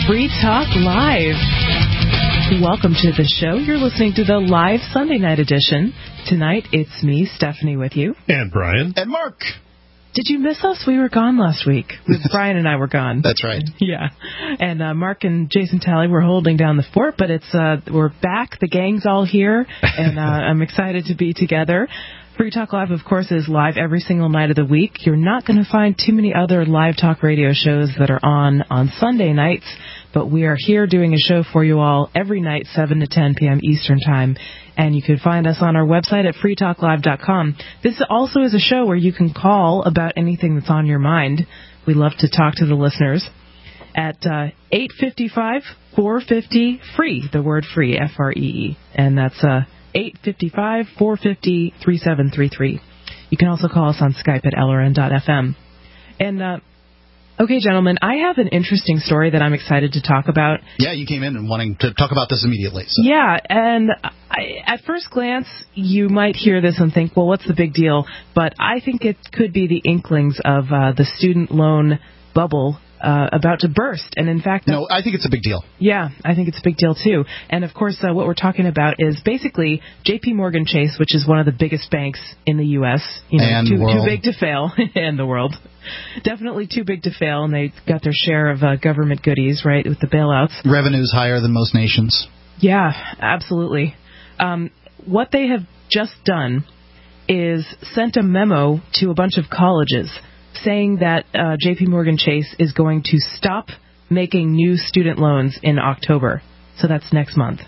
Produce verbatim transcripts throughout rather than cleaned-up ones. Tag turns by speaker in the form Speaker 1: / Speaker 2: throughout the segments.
Speaker 1: Free Talk Live. Welcome to the show. You're listening to the live Sunday night edition. Tonight, it's me, Stephanie, with you.
Speaker 2: And Brian.
Speaker 3: And Mark.
Speaker 1: Did you miss us? We were gone last week. Brian and I were gone.
Speaker 3: That's right.
Speaker 1: Yeah. And uh, Mark and Jason Talley were holding down the fort, but it's uh, we're back. The gang's all here, and uh, I'm excited to be together. Free Talk Live, of course, is live every single night of the week. You're not going to find too many other live talk radio shows that are on on Sunday nights, but we are here doing a show for you all every night, seven to ten p.m. Eastern Time. And you can find us on our website at free talk live dot com. This also is a show where you can call about anything that's on your mind. We love to talk to the listeners at uh, eight five five, four five zero, free, the word free, F R E E. And that's uh, eight five five, four five zero, three seven three three. You can also call us on Skype at L R N dot F M. And, uh, okay, gentlemen, I have an interesting story that I'm excited to talk about.
Speaker 3: Yeah, you came in and wanting to talk about this immediately. So.
Speaker 1: Yeah, and I, at first glance, you might hear this and think, well, what's the big deal? But I think it could be the inklings of uh, the student loan bubble uh, about to burst. And in fact,
Speaker 3: no, I think it's a big deal.
Speaker 1: Yeah, I think it's a big deal, too. And, of course, uh, what we're talking about is basically J P. Morgan Chase, which is one of the biggest banks in the U S You know,
Speaker 3: and
Speaker 1: too,
Speaker 3: world.
Speaker 1: too big to fail in the world. Definitely too big to fail, and they got their share of uh, government goodies, right, with the bailouts.
Speaker 3: Revenues higher than most nations.
Speaker 1: Yeah, absolutely. Um, what they have just done is sent a memo to a bunch of colleges saying that uh, J P. Morgan Chase is going to stop making new student loans in October. So that's next month.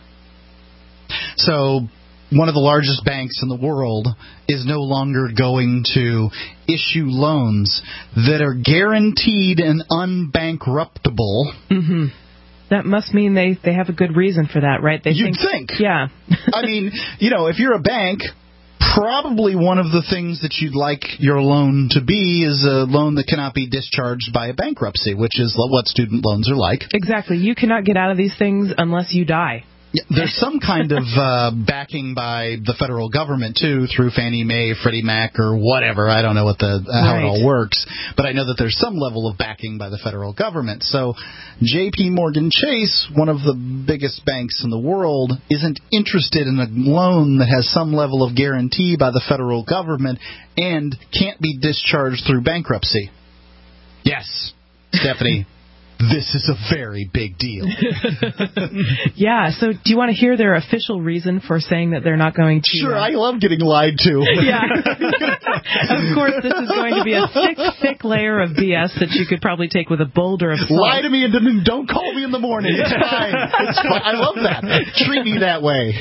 Speaker 3: So one of the largest banks in the world is no longer going to issue loans that are guaranteed and unbankruptable.
Speaker 1: Mm-hmm. That must mean they, they have a good reason for that, right? They
Speaker 3: You'd
Speaker 1: think.
Speaker 3: think.
Speaker 1: Yeah.
Speaker 3: I mean, you know, if you're a bank, probably one of the things that you'd like your loan to be is a loan that cannot be discharged by a bankruptcy, which is what student loans are like.
Speaker 1: Exactly. You cannot get out of these things unless you die.
Speaker 3: Yeah, there's some kind of uh, backing by the federal government, too, through Fannie Mae, Freddie Mac, or whatever. I don't know what the uh, how
Speaker 1: right.
Speaker 3: it all works, but I know that there's some level of backing by the federal government. So J P. Morgan Chase, one of the biggest banks in the world, isn't interested in a loan that has some level of guarantee by the federal government and can't be discharged through bankruptcy. Yes, Stephanie. This is a very big deal.
Speaker 1: Yeah, so do you want to hear their official reason for saying that they're not going to...
Speaker 3: Sure,
Speaker 1: uh,
Speaker 3: I love getting lied to.
Speaker 1: Yeah. Of course, this is going to be a thick, thick layer of B S that you could probably take with a boulder of salt.
Speaker 3: Lie to me and then don't call me in the morning. It's fine. It's fine. I love that. Treat me that way.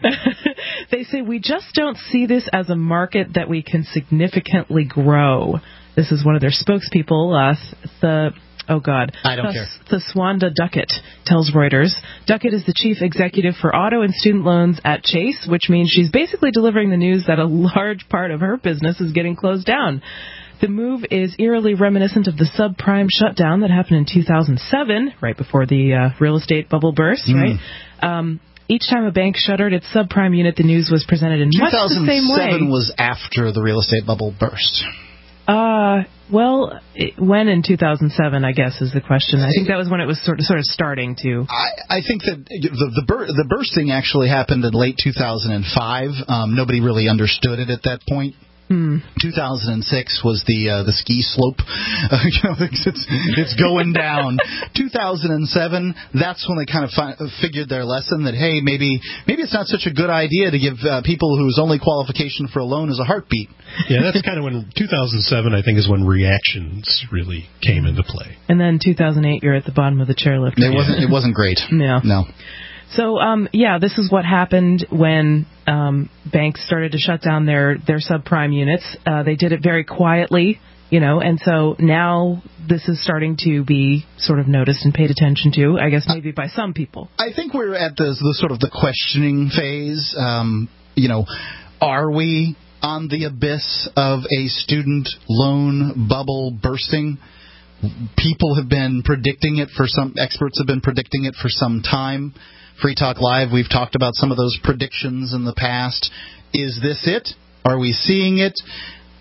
Speaker 1: They say, we just don't see this as a market that we can significantly grow. This is one of their spokespeople, uh, the... Oh, God.
Speaker 3: I don't
Speaker 1: Thus,
Speaker 3: care.
Speaker 1: Thaswanda Duckett tells Reuters. Duckett is the chief executive for auto and student loans at Chase, which means she's basically delivering the news that a large part of her business is getting closed down. The move is eerily reminiscent of the subprime shutdown that happened in two thousand seven, right before the uh, real estate bubble burst, mm. right? Um, each time a bank shuttered its subprime unit, the news was presented in much the same way.
Speaker 3: two thousand seven was after the real estate bubble burst.
Speaker 1: Uh, well, it, when in two thousand seven, I guess, is the question. I think that was when it was sort of sort of starting to.
Speaker 3: I, I think that the the, bur- the bursting actually happened in late two thousand five. Um, nobody really understood it at that point.
Speaker 1: Hmm.
Speaker 3: two thousand six was the uh, the ski slope. Uh, you know, it's, it's it's going down. two thousand seven, that's when they kind of fi- figured their lesson that hey, maybe maybe it's not such a good idea to give uh, people whose only qualification for a loan is a heartbeat.
Speaker 2: Yeah, that's kind of when two thousand seven, I think, is when reactions really came into play.
Speaker 1: And then two thousand eight, you're at the bottom of the chairlift.
Speaker 3: It wasn't it wasn't great.
Speaker 1: Yeah.
Speaker 3: No.
Speaker 1: So, um, yeah, this is what happened when um, banks started to shut down their, their subprime units. Uh, they did it very quietly, you know, and so now this is starting to be sort of noticed and paid attention to, I guess maybe by some people.
Speaker 3: I think we're at the, the sort of the questioning phase. Um, you know, are we on the abyss of a student loan bubble bursting? People have been predicting it for some, experts have been predicting it for some time. Free Talk Live, we've talked about some of those predictions in the past. Is this it? Are we seeing it?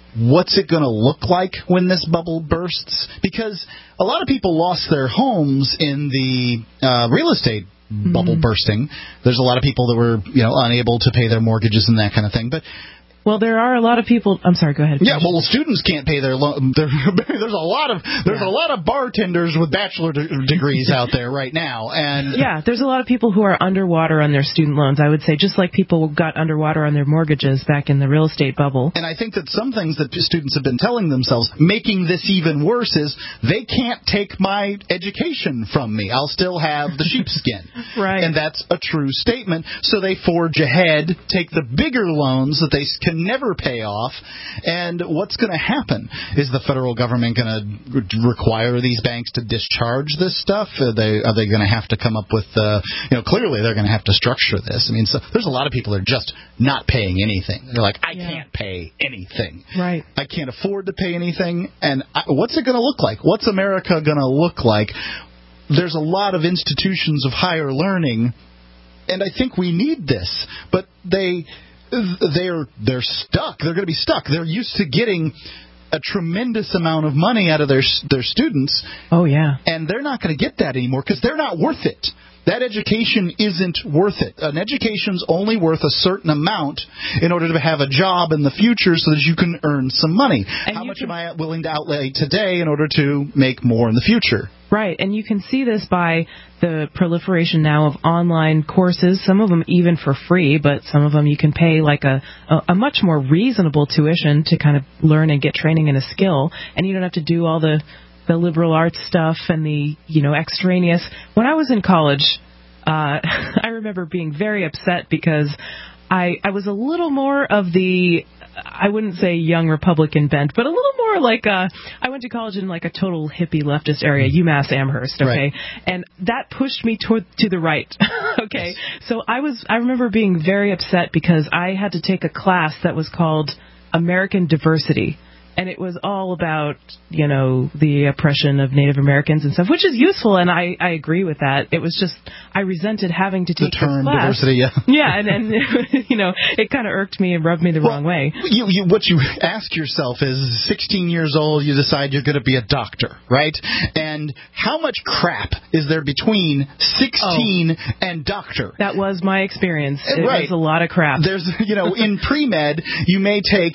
Speaker 3: what's it going to look like when this bubble bursts? Because a lot of people lost their homes in the uh, real estate bubble mm-hmm. bursting. There's a lot of people that were, you know, unable to pay their mortgages and that kind of thing. But
Speaker 1: well, there are a lot of people. I'm sorry. Go ahead.
Speaker 3: Yeah, well, students can't pay their loan. There's a lot of there's yeah. a lot of bartenders with bachelor de- degrees out there right now, and
Speaker 1: yeah, there's a lot of people who are underwater on their student loans. I would say, just like people got underwater on their mortgages back in the real estate bubble.
Speaker 3: And I think that some things that students have been telling themselves, making this even worse, is they can't take my education from me. I'll still have the sheepskin,
Speaker 1: right?
Speaker 3: And that's a true statement. So they forge ahead, take the bigger loans that they can never pay off, and what's going to happen? Is the federal government going to re- require these banks to discharge this stuff? Are they are they going to have to come up with, uh, you know, clearly they're going to have to structure this. I mean, so there's a lot of people that are just not paying anything. They're like, I yeah. can't pay anything.
Speaker 1: Right.
Speaker 3: I can't afford to pay anything, and I, what's it going to look like? What's America going to look like? There's a lot of institutions of higher learning, and I think we need this, but they... They're they're stuck. They're going to be stuck. They're used to getting a tremendous amount of money out of their their students.
Speaker 1: Oh, yeah.
Speaker 3: And they're not going to get that anymore because they're not worth it. That education isn't worth it. An education's only worth a certain amount in order to have a job in the future so that you can earn some money. And How much can... am I willing to outlay today in order to make more in the future?
Speaker 1: Right, and you can see this by the proliferation now of online courses, some of them even for free, but some of them you can pay like a, a, a much more reasonable tuition to kind of learn and get training in a skill, and you don't have to do all the, the liberal arts stuff and the, you know, extraneous. When I was in college, uh, I remember being very upset because I, I was a little more of the, I wouldn't say young Republican bent, but a little more like a, I went to college in like a total hippie leftist area, UMass Amherst, okay? Right. And that pushed me toward, to the right, okay? So I was, I remember being very upset because I had to take a class that was called American Diversity. And it was all about, you know, the oppression of Native Americans and stuff, which is useful, and I, I agree with that. It was just, I resented having to take
Speaker 3: the term
Speaker 1: class.
Speaker 3: diversity, yeah.
Speaker 1: Yeah, and, and you know, it kind of irked me and rubbed me the
Speaker 3: well,
Speaker 1: wrong way.
Speaker 3: You, you, what you ask yourself is, sixteen years old, you decide you're going to be a doctor, right? And how much crap is there between sixteen oh, and doctor?
Speaker 1: That was my experience. It
Speaker 3: right.
Speaker 1: was a lot of crap.
Speaker 3: There's, you know, in pre-med, you may take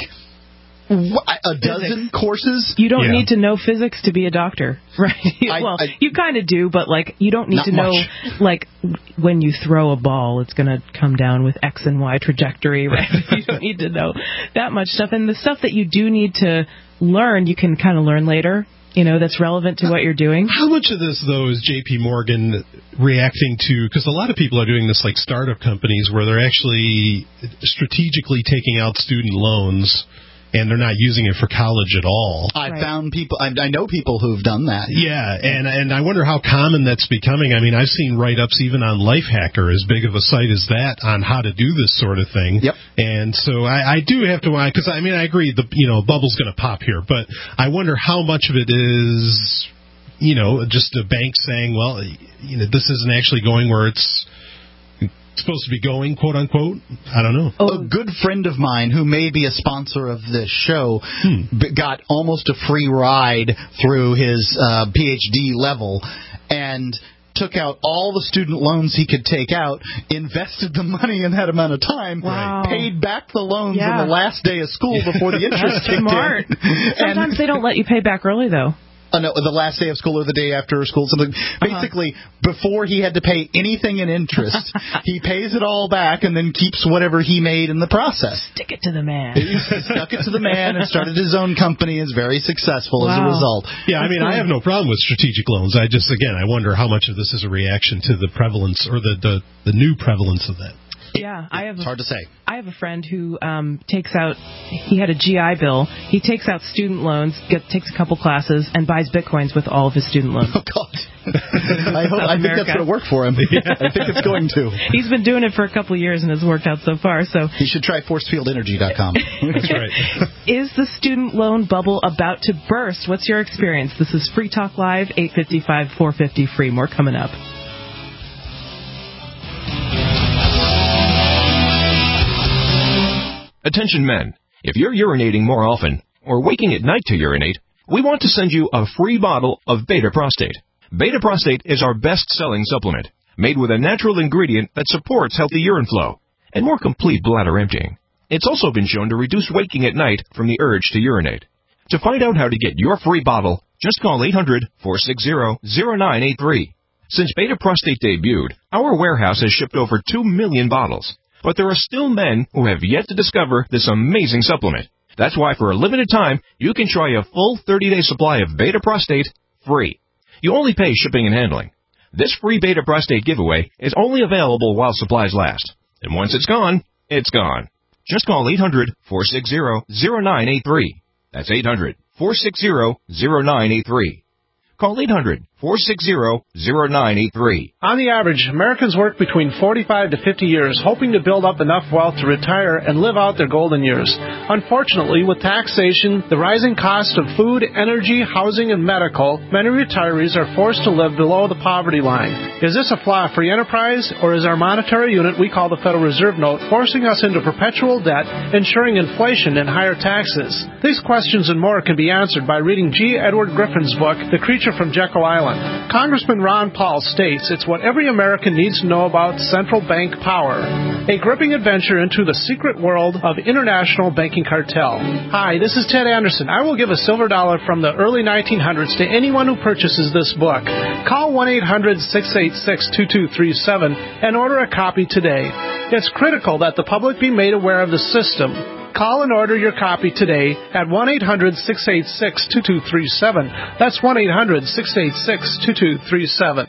Speaker 3: a dozen physics. courses.
Speaker 1: You don't
Speaker 2: yeah.
Speaker 1: need to know physics to be a doctor, right?
Speaker 3: I,
Speaker 1: well,
Speaker 3: I,
Speaker 1: you kind of do, but like you don't need to know,
Speaker 3: much.
Speaker 1: like when you throw a ball, it's going to come down with X and Y trajectory, right? You don't need to know that much stuff, and the stuff that you do need to learn, you can kind of learn later. You know, that's relevant to what you're doing.
Speaker 2: How much of this, though, is J P. Morgan reacting to? Because a lot of people are doing this like startup companies where they're actually strategically taking out student loans and they're not using it for college at all.
Speaker 3: I right. found people, I, I know people who've done that.
Speaker 2: Yeah, and and I wonder how common that's becoming. I mean, I've seen write-ups even on Lifehacker, as big of a site as that, on how to do this sort of thing.
Speaker 3: Yep.
Speaker 2: And so I, I do have to, because I mean, I agree, the you know bubble's going to pop here, but I wonder how much of it is, you know, just a bank saying, well, you know, this isn't actually going where it's supposed to be going, quote unquote. I don't know.
Speaker 3: Oh. A good friend of mine who may be a sponsor of this show hmm. got almost a free ride through his uh, P H D level and took out all the student loans he could take out, invested the money in that amount of time,
Speaker 1: wow.
Speaker 3: paid back the loans
Speaker 1: yeah.
Speaker 3: on the last day of school before the interest kicked
Speaker 1: smart.
Speaker 3: in.
Speaker 1: Sometimes
Speaker 3: and,
Speaker 1: they don't let you pay back early, though.
Speaker 3: Uh, no, the last day of school or the day after school, something. Basically, uh-huh. before he had to pay anything in interest, he pays it all back and then keeps whatever he made in the process.
Speaker 1: Stick it to the man.
Speaker 3: He stuck it to the man and started his own company. Is very successful wow. as a result.
Speaker 2: Yeah, I mean, I have no problem with strategic loans. I just, again, I wonder how much of this is a reaction to the prevalence or the, the, the new prevalence of that.
Speaker 1: Yeah, I have.
Speaker 3: It's hard to say.
Speaker 1: I have a friend who um, takes out. He had a G I Bill. He takes out student loans, get, takes a couple classes, and buys bitcoins with all of his student loans.
Speaker 3: Oh God! I hope. I think that's going to work for him. Yeah. I think it's going to.
Speaker 1: He's been doing it for a couple of years and has worked out so far. So
Speaker 3: he should try force field energy dot com.
Speaker 2: That's right.
Speaker 1: Is the student loan bubble about to burst? What's your experience? This is Free Talk Live, eight fifty-five, four fifty free. More coming up.
Speaker 4: Attention men, if you're urinating more often, or waking at night to urinate, we want to send you a free bottle of Beta Prostate. Beta Prostate is our best-selling supplement, made with a natural ingredient that supports healthy urine flow and more complete bladder emptying. It's also been shown to reduce waking at night from the urge to urinate. To find out how to get your free bottle, just call eight hundred, four six zero, zero nine eight three. Since Beta Prostate debuted, our warehouse has shipped over two million bottles. But there are still men who have yet to discover this amazing supplement. That's why for a limited time, you can try a full thirty-day supply of Beta Prostate free. You only pay shipping and handling. This free Beta Prostate giveaway is only available while supplies last. And once it's gone, it's gone. Just call eight hundred, four six zero, zero nine eight three. That's eight hundred, four six zero, zero nine eight three. Call eight hundred, four six zero, zero nine eight three.
Speaker 5: On the average, Americans work between forty-five to fifty years, hoping to build up enough wealth to retire and live out their golden years. Unfortunately, with taxation, the rising cost of food, energy, housing, and medical, many retirees are forced to live below the poverty line. Is this a flaw-free enterprise, or is our monetary unit we call the Federal Reserve Note forcing us into perpetual debt, ensuring inflation and higher taxes? These questions and more can be answered by reading G. Edward Griffin's book, The Creature from Jekyll Island. Congressman Ron Paul states it's what every American needs to know about central bank power. A gripping adventure into the secret world of international banking cartel. Hi, this is Ted Anderson. I will give a silver dollar from the early nineteen hundreds to anyone who purchases this book. Call one eight hundred, six eight six, two two three seven and order a copy today. It's critical that the public be made aware of the system. Call and order your copy today at one eight hundred, six eight six, two two three seven. That's one eight hundred, six eight six, two two three seven.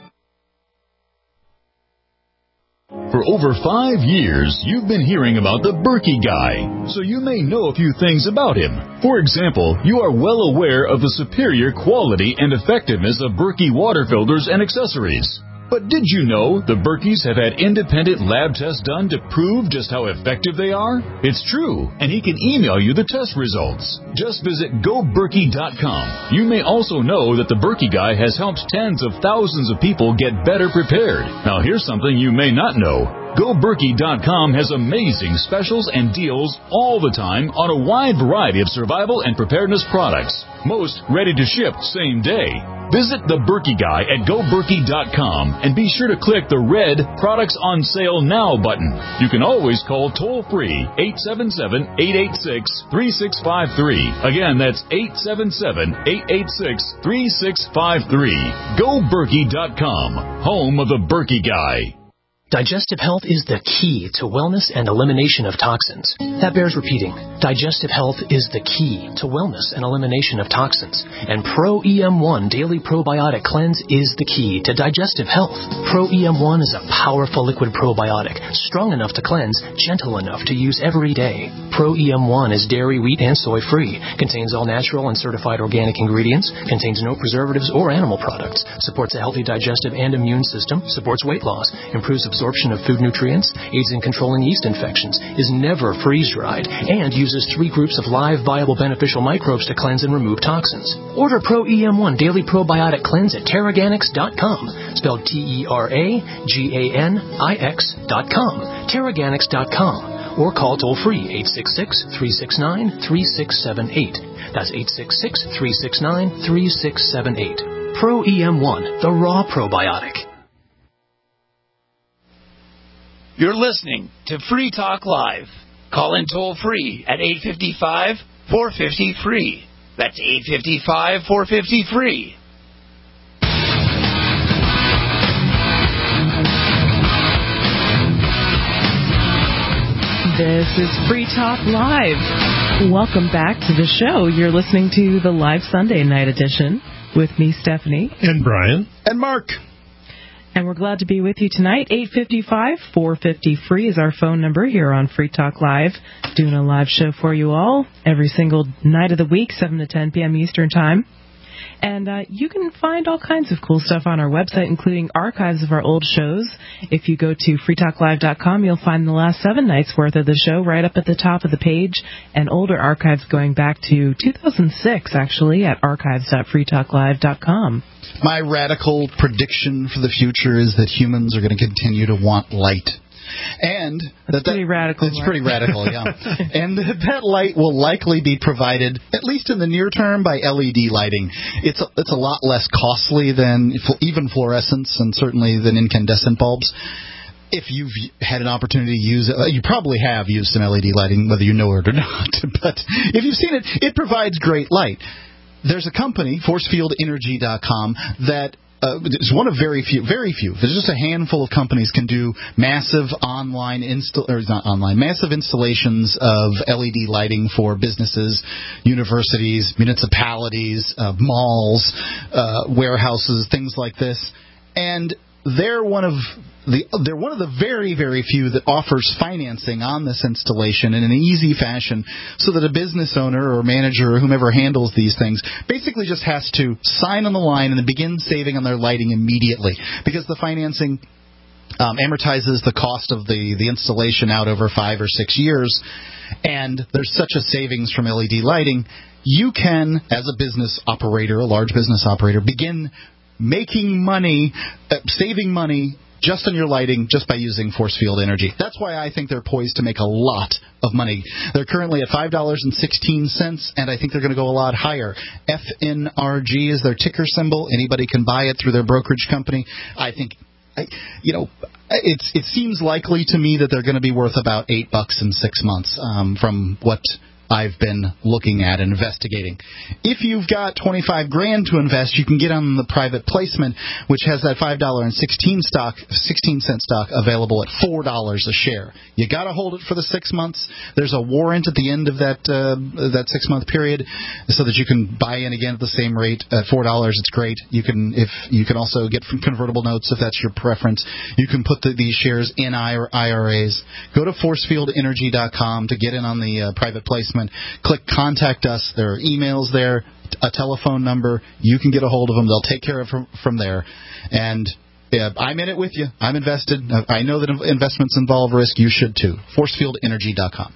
Speaker 6: For over five years, you've been hearing about the Berkey Guy, so you may know a few things about him. For example, you are well aware of the superior quality and effectiveness of Berkey water filters and accessories. But did you know the Berkeys have had independent lab tests done to prove just how effective they are? It's true, and he can email you the test results. Just visit go berkey dot com. You may also know that the Berkey Guy has helped tens of thousands of people get better prepared. Now here's something you may not know. go berkey dot com has amazing specials and deals all the time on a wide variety of survival and preparedness products. Most ready to ship same day. Visit the Berkey Guy at go berkey dot com and be sure to click the red Products on Sale Now button. You can always call toll-free eight seven seven, eight eight six, three six five three. Again, that's eight seven seven, eight eight six, three six five three. go berkey dot com, home of the Berkey Guy.
Speaker 7: Digestive health is the key to wellness and elimination of toxins. That bears repeating. Digestive health is the key to wellness and elimination of toxins. And Pro E M one Daily Probiotic Cleanse is the key to digestive health. Pro E M one is a powerful liquid probiotic, strong enough to cleanse, gentle enough to use every day. Pro E M one is dairy, wheat, and soy free, contains all natural and certified organic ingredients, contains no preservatives or animal products, supports a healthy digestive and immune system, supports weight loss, improves absorption absorption of food nutrients, aids in controlling yeast infections, is never freeze-dried, and uses three groups of live, viable, beneficial microbes to cleanse and remove toxins. Order Pro E M one Daily Probiotic Cleanse at Terraganix dot com, spelled T E R A G A N I X dot com, Terraganix dot com, or call toll-free eight six six, three six nine, three six seven eight. That's eight six six, three six nine, three six seven eight. Pro E M one, the raw probiotic.
Speaker 8: You're listening to Free Talk Live. Call in toll-free at eight five five, four five zero, free. That's eight five five, four five zero, free.
Speaker 1: This is Free Talk Live. Welcome back to the show. You're listening to the live Sunday night edition with me, Stephanie.
Speaker 2: And Brian.
Speaker 3: And Mark.
Speaker 1: And we're glad to be with you tonight. eight five five, four five zero, free is our phone number here on Free Talk Live. Doing a live show for you all every single night of the week, seven to ten p.m. Eastern Time. And uh, you can find all kinds of cool stuff on our website, including archives of our old shows. If you go to free talk live dot com, you'll find the last seven nights' worth of the show right up at the top of the page, and older archives going back to two thousand six, actually, at archives dot free talk live dot com.
Speaker 3: My radical prediction for the future is that humans are going to continue to want light. And
Speaker 1: That's
Speaker 3: that,
Speaker 1: pretty radical.
Speaker 3: It's
Speaker 1: Mark.
Speaker 3: pretty radical, yeah. And that light will likely be provided, at least in the near term, by L E D lighting. It's a, it's a lot less costly than even fluorescence and certainly than incandescent bulbs. If you've had an opportunity to use it, you probably have used some L E D lighting, whether you know it or not. But if you've seen it, it provides great light. There's a company, force field energy dot com, that uh, is one of very few, very few. There's just a handful of companies can do massive online install, or not online, massive installations of L E D lighting for businesses, universities, municipalities, uh, malls, uh, warehouses, things like this, and they're one of the they're one of the very, very few that offers financing on this installation in an easy fashion, so that a business owner or manager or whomever handles these things basically just has to sign on the line and then begin saving on their lighting immediately, because the financing um, amortizes the cost of the, the installation out over five or six years, and there's such a savings from L E D lighting. You can, as a business operator, a large business operator, begin making money, uh, saving money just on your lighting, just by using force field energy. That's why I think they're poised to make a lot of money. They're currently at five dollars and sixteen cents, and I think they're going to go a lot higher. F N R G is their ticker symbol. Anybody can buy it through their brokerage company. I think, you know, it's it seems likely to me that they're going to be worth about eight bucks in six months um, from what I've been looking at and investigating. If you've got twenty-five grand to invest, you can get on the private placement, which has that five dollars and sixteen cent stock available at four dollars a share. You got to hold it for the six months. There's a warrant at the end of that uh, that six month period, so that you can buy in again at the same rate at four dollars. It's great. You can if you can also get from convertible notes if that's your preference. You can put the, these shares in I R As. Go to force field energy dot com to get in on the uh, private placement. Click Contact Us. There are emails there, a telephone number. You can get a hold of them. They'll take care of it from, from there. And uh, I'm in it with you. I'm invested. I know that investments involve risk. You should too. force field energy dot com.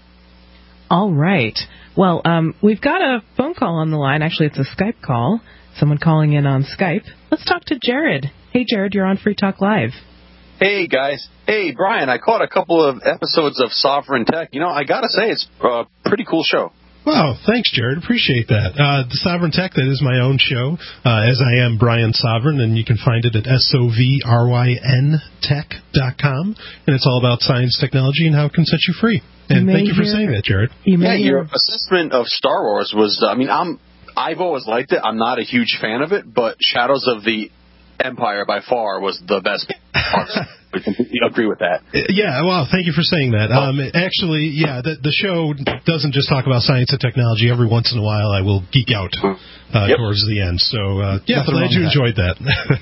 Speaker 1: All right. Well, um, we've got a phone call on the line. Actually, it's a Skype call. Someone calling in on Skype. Let's talk to Jared. Hey, Jared, you're on Free Talk Live.
Speaker 9: Hey, guys. Hey, Brian, I caught a couple of episodes of Sovereign Tech. You know, I got to say, it's a pretty cool show.
Speaker 2: Wow, thanks, Jared. Appreciate that. Uh, the Sovereign Tech, that is my own show, uh, as I am Brian Sovereign, and you can find it at S O V R Y N tech dot com, and it's all about science, technology, and how it can set you free. And you thank you for saying that, Jared.
Speaker 1: You
Speaker 9: yeah, your assessment of Star Wars was, I mean, I'm, I've always liked it. I'm not a huge fan of it, but Shadows of the Empire by far was the best part. I completely agree with that.
Speaker 2: Yeah, well, thank you for saying that. Um, actually, yeah, the, the show doesn't just talk about science and technology. Every once in a while, I will geek out uh, yep. towards the end. So, uh, yeah, Nothing glad you that. enjoyed that.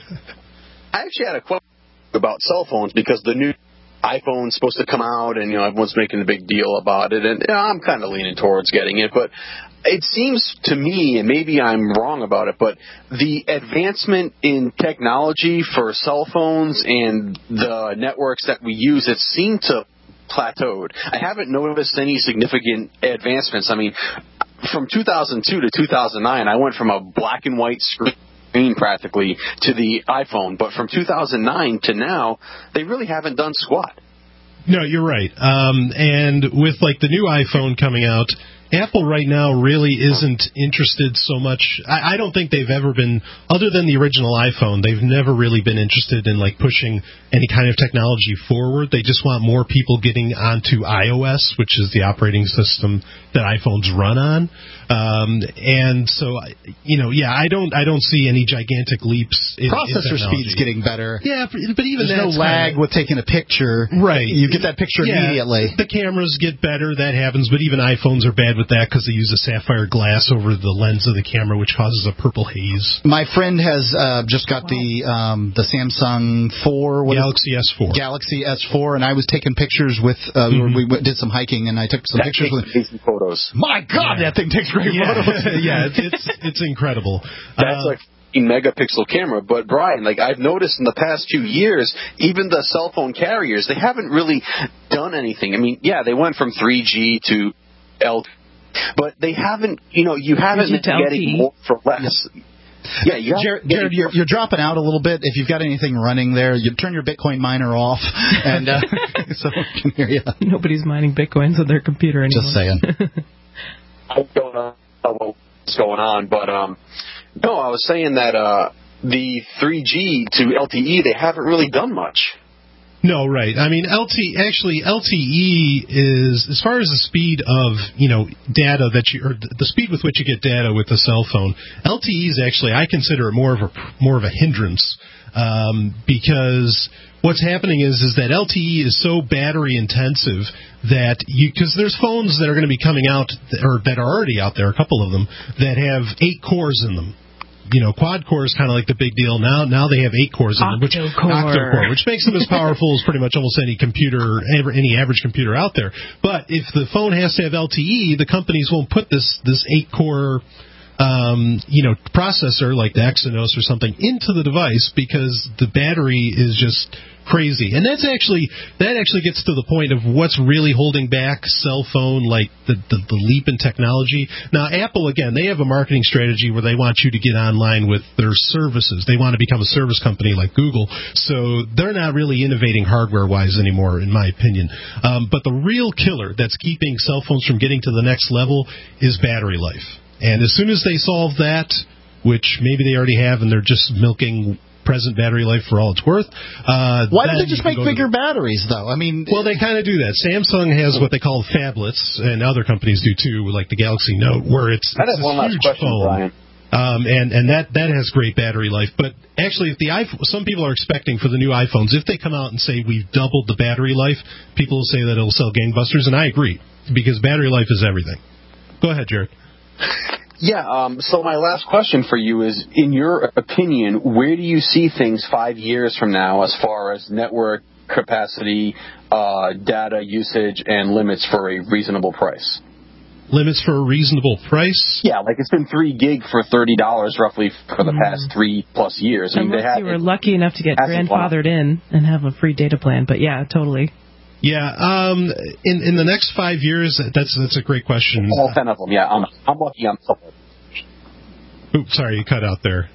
Speaker 9: I actually had a question about cell phones because the new iPhone's supposed to come out, and you know everyone's making a big deal about it, and you know, I'm kind of leaning towards getting it, but it seems to me, and maybe I'm wrong about it, but the advancement in technology for cell phones and the networks that we use, it seemed to plateaued. I haven't noticed any significant advancements. I mean, from two thousand two to two thousand nine, I went from a black and white screen practically to the iPhone, but from two thousand nine to now, they really haven't done squat.
Speaker 2: No, you're right. Um, and with like the new iPhone coming out, Apple right now really isn't interested so much. I, I don't think they've ever been, other than the original iPhone, they've never really been interested in like pushing any kind of technology forward. They just want more people getting onto iOS, which is the operating system that iPhones run on. Um, and so, you know, yeah, I don't, I don't see any gigantic leaps. In,
Speaker 3: Processor
Speaker 2: in
Speaker 3: speed's getting better.
Speaker 2: Yeah, but even
Speaker 3: there's no lag kinda, with taking a picture.
Speaker 2: Right,
Speaker 3: you get that picture
Speaker 2: yeah,
Speaker 3: immediately.
Speaker 2: The cameras get better. That happens, but even iPhones are bad with that because they use a sapphire glass over the lens of the camera, which causes a purple haze.
Speaker 3: My friend has uh, just got wow. the um, the Samsung four, what
Speaker 2: Galaxy S four,
Speaker 3: Galaxy S four, and I was taking pictures with. Uh, mm-hmm. We did some hiking, and I took some
Speaker 9: that
Speaker 3: pictures with
Speaker 9: amazing photos.
Speaker 3: My God, yeah. that thing takes great
Speaker 2: yeah.
Speaker 3: photos.
Speaker 2: yeah, it's, it's it's incredible.
Speaker 9: That's uh, like a megapixel camera. But Brian, like I've noticed in the past few years, even the cell phone carriers, they haven't really done anything. I mean, yeah, they went from three G to L T E, but they haven't. You know, you haven't been getting more for less. Yeah. Yeah, you
Speaker 3: Jared, Jared you're, you're dropping out a little bit. If you've got anything running there, you turn your Bitcoin miner off. And uh, Someone can hear you.
Speaker 1: Nobody's mining bitcoins on their computer anymore.
Speaker 3: Just saying.
Speaker 9: I don't know what's going on, but um, no, I was saying that uh, the three G to L T E, they haven't really done much.
Speaker 2: No, right. I mean, L T actually L T E is, as far as the speed of, you know, data that you, or the speed with which you get data with a cell phone, L T E is actually, I consider it more of a more of a hindrance, um, because what's happening is is that L T E is so battery intensive that you, because there's phones that are going to be coming out, or that are already out there, a couple of them, that have eight cores in them. You know, quad core is kind of like the big deal. Now now they have eight cores in them, which, octa-core, which makes them as powerful as pretty much almost any computer, any average computer out there. But if the phone has to have L T E, the companies won't put this this eight-core, um, you know, processor like the Exynos or something into the device because the battery is just crazy. And that's actually that actually gets to the point of what's really holding back cell phone, like the, the, the leap in technology. Now, Apple, again, they have a marketing strategy where they want you to get online with their services. They want to become a service company like Google. So they're not really innovating hardware-wise anymore, in my opinion. Um, but the real killer that's keeping cell phones from getting to the next level is battery life. And as soon as they solve that, which maybe they already have and they're just milking present battery life for all it's worth. Uh,
Speaker 3: Why don't they just make bigger batteries, though? I mean,
Speaker 2: well, they kind of do that. Samsung has what they call phablets, and other companies do too, like the Galaxy Note, where it's, it's
Speaker 9: a huge question,
Speaker 2: phone.
Speaker 9: Brian.
Speaker 2: Um, and and that, that has great battery life. But actually, if the iPhone, some people are expecting for the new iPhones, if they come out and say we've doubled the battery life, people will say that it'll sell gangbusters, and I agree, because battery life is everything. Go ahead, Jared.
Speaker 9: Yeah, um, so my last question for you is, in your opinion, where do you see things five years from now as far as network capacity, uh, data usage, and limits for a reasonable price?
Speaker 2: Limits for a reasonable price?
Speaker 9: Yeah, like it's been three gig for thirty dollars roughly for the
Speaker 1: Mm.
Speaker 9: past three plus years. I mean,
Speaker 1: Unless
Speaker 9: they have,
Speaker 1: you were lucky enough to get
Speaker 9: hasn't gone up.
Speaker 1: grandfathered in and have a free data plan. But yeah, totally.
Speaker 2: Yeah, um, in in the next five years, that's that's a great question.
Speaker 9: All ten of them, yeah. I'm, I'm lucky on some of them.
Speaker 2: Oops, sorry, you cut out there.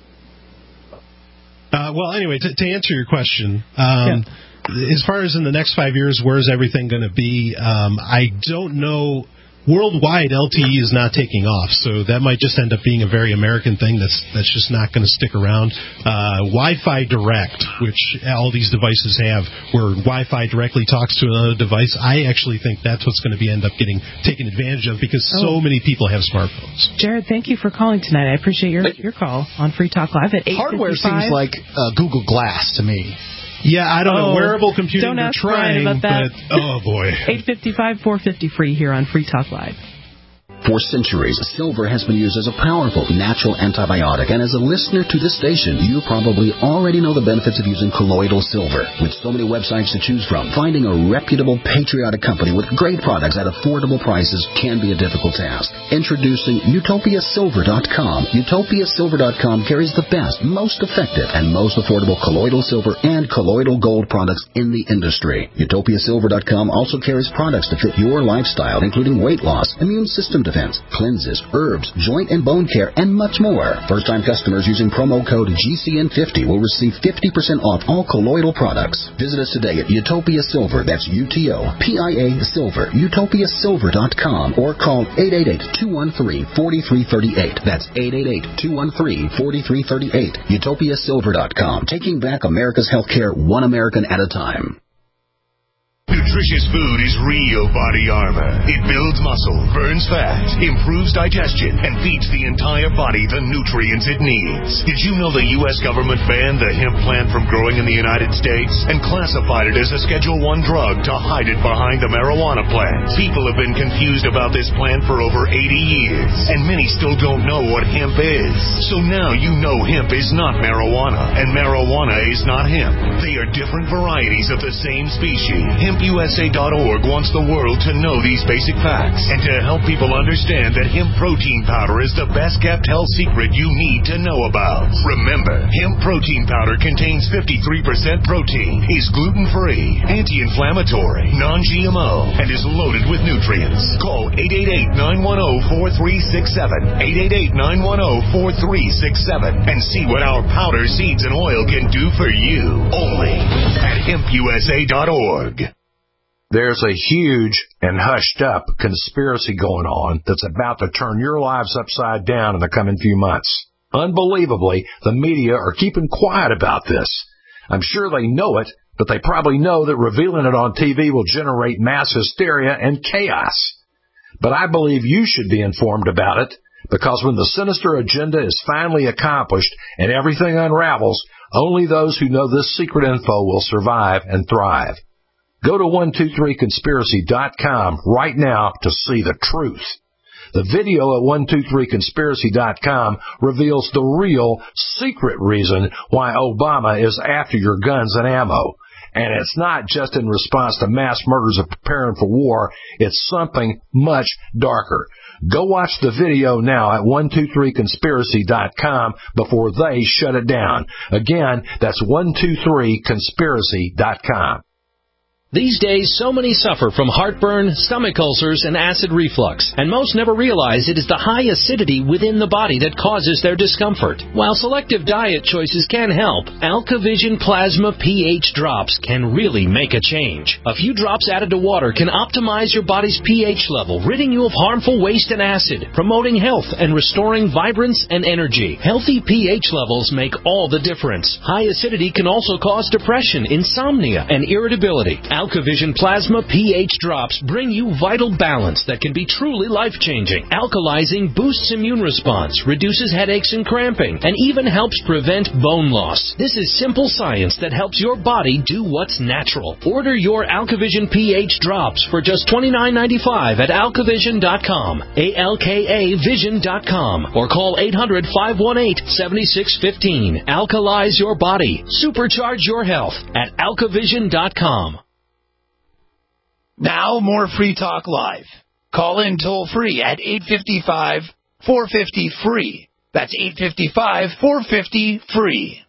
Speaker 2: Uh, well, anyway, to, to answer your question, um, yeah. as far as in the next five years, where's everything going to be? Um, I don't know. Worldwide, L T E is not taking off, so that might just end up being a very American thing that's that's just not going to stick around. Uh, Wi-Fi Direct, which all these devices have, where Wi-Fi directly talks to another device, I actually think that's what's going to be end up getting taken advantage of because so
Speaker 1: oh.
Speaker 2: many people have smartphones.
Speaker 1: Jared, thank you for calling tonight. I appreciate your your call on Free Talk Live at eight fifty-five.
Speaker 3: Hardware seems like uh, Google Glass to me.
Speaker 2: Yeah, I don't
Speaker 1: oh,
Speaker 2: know. Wearable computing,
Speaker 1: don't
Speaker 2: they're
Speaker 1: ask
Speaker 2: trying,
Speaker 1: Brian about that.
Speaker 2: but oh boy.
Speaker 1: eight fifty-five, four fifty free here on Free Talk Live.
Speaker 10: For centuries, silver has been used as a powerful natural antibiotic, and as a listener to this station, you probably already know the benefits of using colloidal silver. With so many websites to choose from, finding a reputable, patriotic company with great products at affordable prices can be a difficult task. Introducing Utopia Silver dot com. Utopia Silver dot com carries the best, most effective, and most affordable colloidal silver and colloidal gold products in the industry. Utopia Silver dot com also carries products to fit your lifestyle, including weight loss, immune system defense, cleanses, herbs, joint and bone care, and much more. First-time customers using promo code G C N fifty will receive fifty percent off all colloidal products. Visit us today at Utopia Silver, that's U T O P I A Silver, Utopia Silver dot com, or call eight eight eight, two one three, four three three eight. That's eight eight eight, two one three, four three three eight. Utopia Silver dot com, taking back America's healthcare one American at a time.
Speaker 11: Nutritious food is real body armor. It builds muscle, burns fat, improves digestion, and feeds the entire body the nutrients it needs. Did you know the U S government banned the hemp plant from growing in the United States and classified it as a Schedule one drug to hide it behind the marijuana plant? People have been confused about this plant for over eighty years, and many still don't know what hemp is. So now you know hemp is not marijuana, and marijuana is not hemp. They are different varieties of the same species. Hemp U S A dot org wants the world to know these basic facts and to help people understand that hemp protein powder is the best kept health secret you need to know about. Remember, hemp protein powder contains fifty-three percent protein, is gluten-free, anti-inflammatory, non-G M O, and is loaded with nutrients. Call eight eight eight, nine one zero, four three six seven, eight eight eight, nine one zero, four three six seven, and see what our powder, seeds, and oil can do for you. Only at hemp U S A dot org.
Speaker 12: There's a huge and hushed-up conspiracy going on that's about to turn your lives upside down in the coming few months. Unbelievably, the media are keeping quiet about this. I'm sure they know it, but they probably know that revealing it on T V will generate mass hysteria and chaos. But I believe you should be informed about it, because when the sinister agenda is finally accomplished and everything unravels, only those who know this secret info will survive and thrive. Go to one two three conspiracy dot com right now to see the truth. The video at one two three conspiracy dot com reveals the real, secret reason why Obama is after your guns and ammo. And it's not just in response to mass murders of preparing for war. It's something much darker. Go watch the video now at one two three conspiracy dot com before they shut it down. Again, that's one two three conspiracy dot com.
Speaker 13: These days, so many suffer from heartburn, stomach ulcers, and acid reflux, and most never realize it is the high acidity within the body that causes their discomfort. While selective diet choices can help, AlkaVision Plasma pH drops can really make a change. A few drops added to water can optimize your body's pH level, ridding you of harmful waste and acid, promoting health and restoring vibrance and energy. Healthy pH levels make all the difference. High acidity can also cause depression, insomnia, and irritability. AlkaVision Plasma pH drops bring you vital balance that can be truly life-changing. Alkalizing boosts immune response, reduces headaches and cramping, and even helps prevent bone loss. This is simple science that helps your body do what's natural. Order your AlkaVision pH drops for just twenty-nine ninety-five at alkavision dot com, A L K A vision dot com, or call eight hundred, five one eight, seven six one five. Alkalize your body. Supercharge your health at alkavision dot com.
Speaker 8: Now, more Free Talk Live. Call in toll-free at eight five five, four five zero, free. That's eight five five, four five zero, free.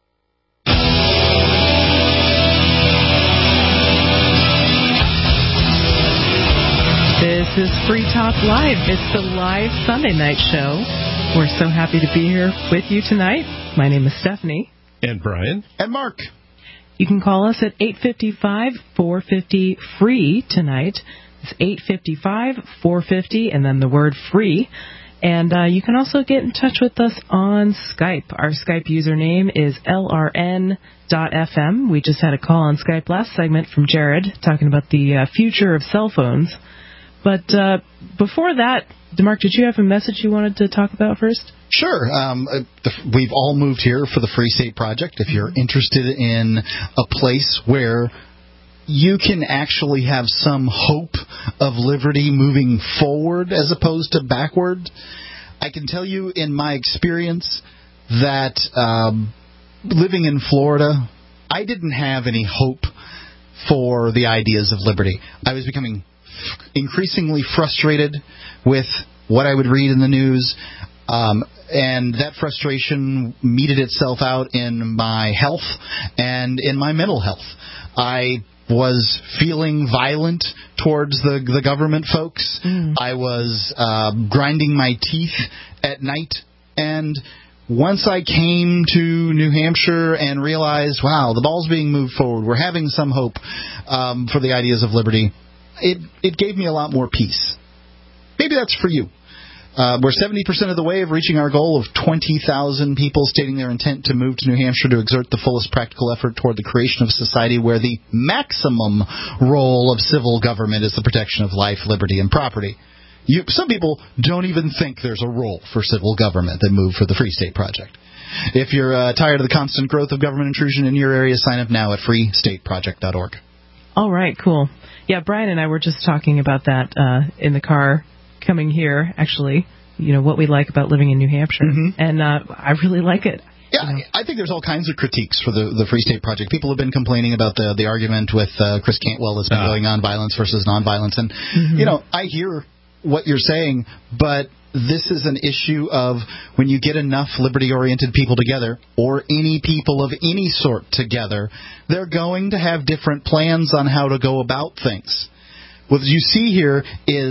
Speaker 1: This is Free Talk Live. It's the live Sunday night show. We're so happy to be here with you tonight. My name is Stephanie.
Speaker 2: And Brian.
Speaker 3: And Mark.
Speaker 1: You can call us at eight five five, four five zero, free tonight. It's eight five five, four five zero and then the word free. And uh, you can also get in touch with us on Skype. Our Skype username is L R N dot F M. We just had a call on Skype last segment from Jared talking about the uh, future of cell phones. But uh, before that, DeMarc, did you have a message you wanted to talk about first?
Speaker 3: Sure. Um, the, we've all moved here for the Free State Project. If you're interested in a place where you can actually have some hope of liberty moving forward as opposed to backward, I can tell you in my experience that um, living in Florida, I didn't have any hope for the ideas of liberty. I was becoming increasingly frustrated with what I would read in the news, um, and that frustration meted itself out in my health and in my mental health. I was feeling violent towards the the government folks. Mm. I was uh, grinding my teeth at night, and once I came to New Hampshire and realized, wow, the ball's being moved forward, we're having some hope um, for the ideas of liberty, It it gave me a lot more peace. Maybe that's for you. Uh, we're seventy percent of the way of reaching our goal of twenty thousand people stating their intent to move to New Hampshire to exert the fullest practical effort toward the creation of a society where the maximum role of civil government is the protection of life, liberty, and property. You, some people don't even think there's a role for civil government that move for the Free State Project. If you're uh, tired of the constant growth of government intrusion in your area, sign up now at free state project dot org.
Speaker 1: All right, cool. Yeah, Brian and I were just talking about that uh, in the car coming here, actually, you know, what we like about living in New Hampshire. Mm-hmm. And uh, I really like it.
Speaker 3: Yeah, you know. I think there's all kinds of critiques for the, the Free State Project. People have been complaining about the the argument with uh, Chris Cantwell that's been uh. going on, violence versus nonviolence. And, mm-hmm. you know, I hear what you're saying, but this is an issue of when you get enough liberty-oriented people together, or any people of any sort together, they're going to have different plans on how to go about things. What you see here is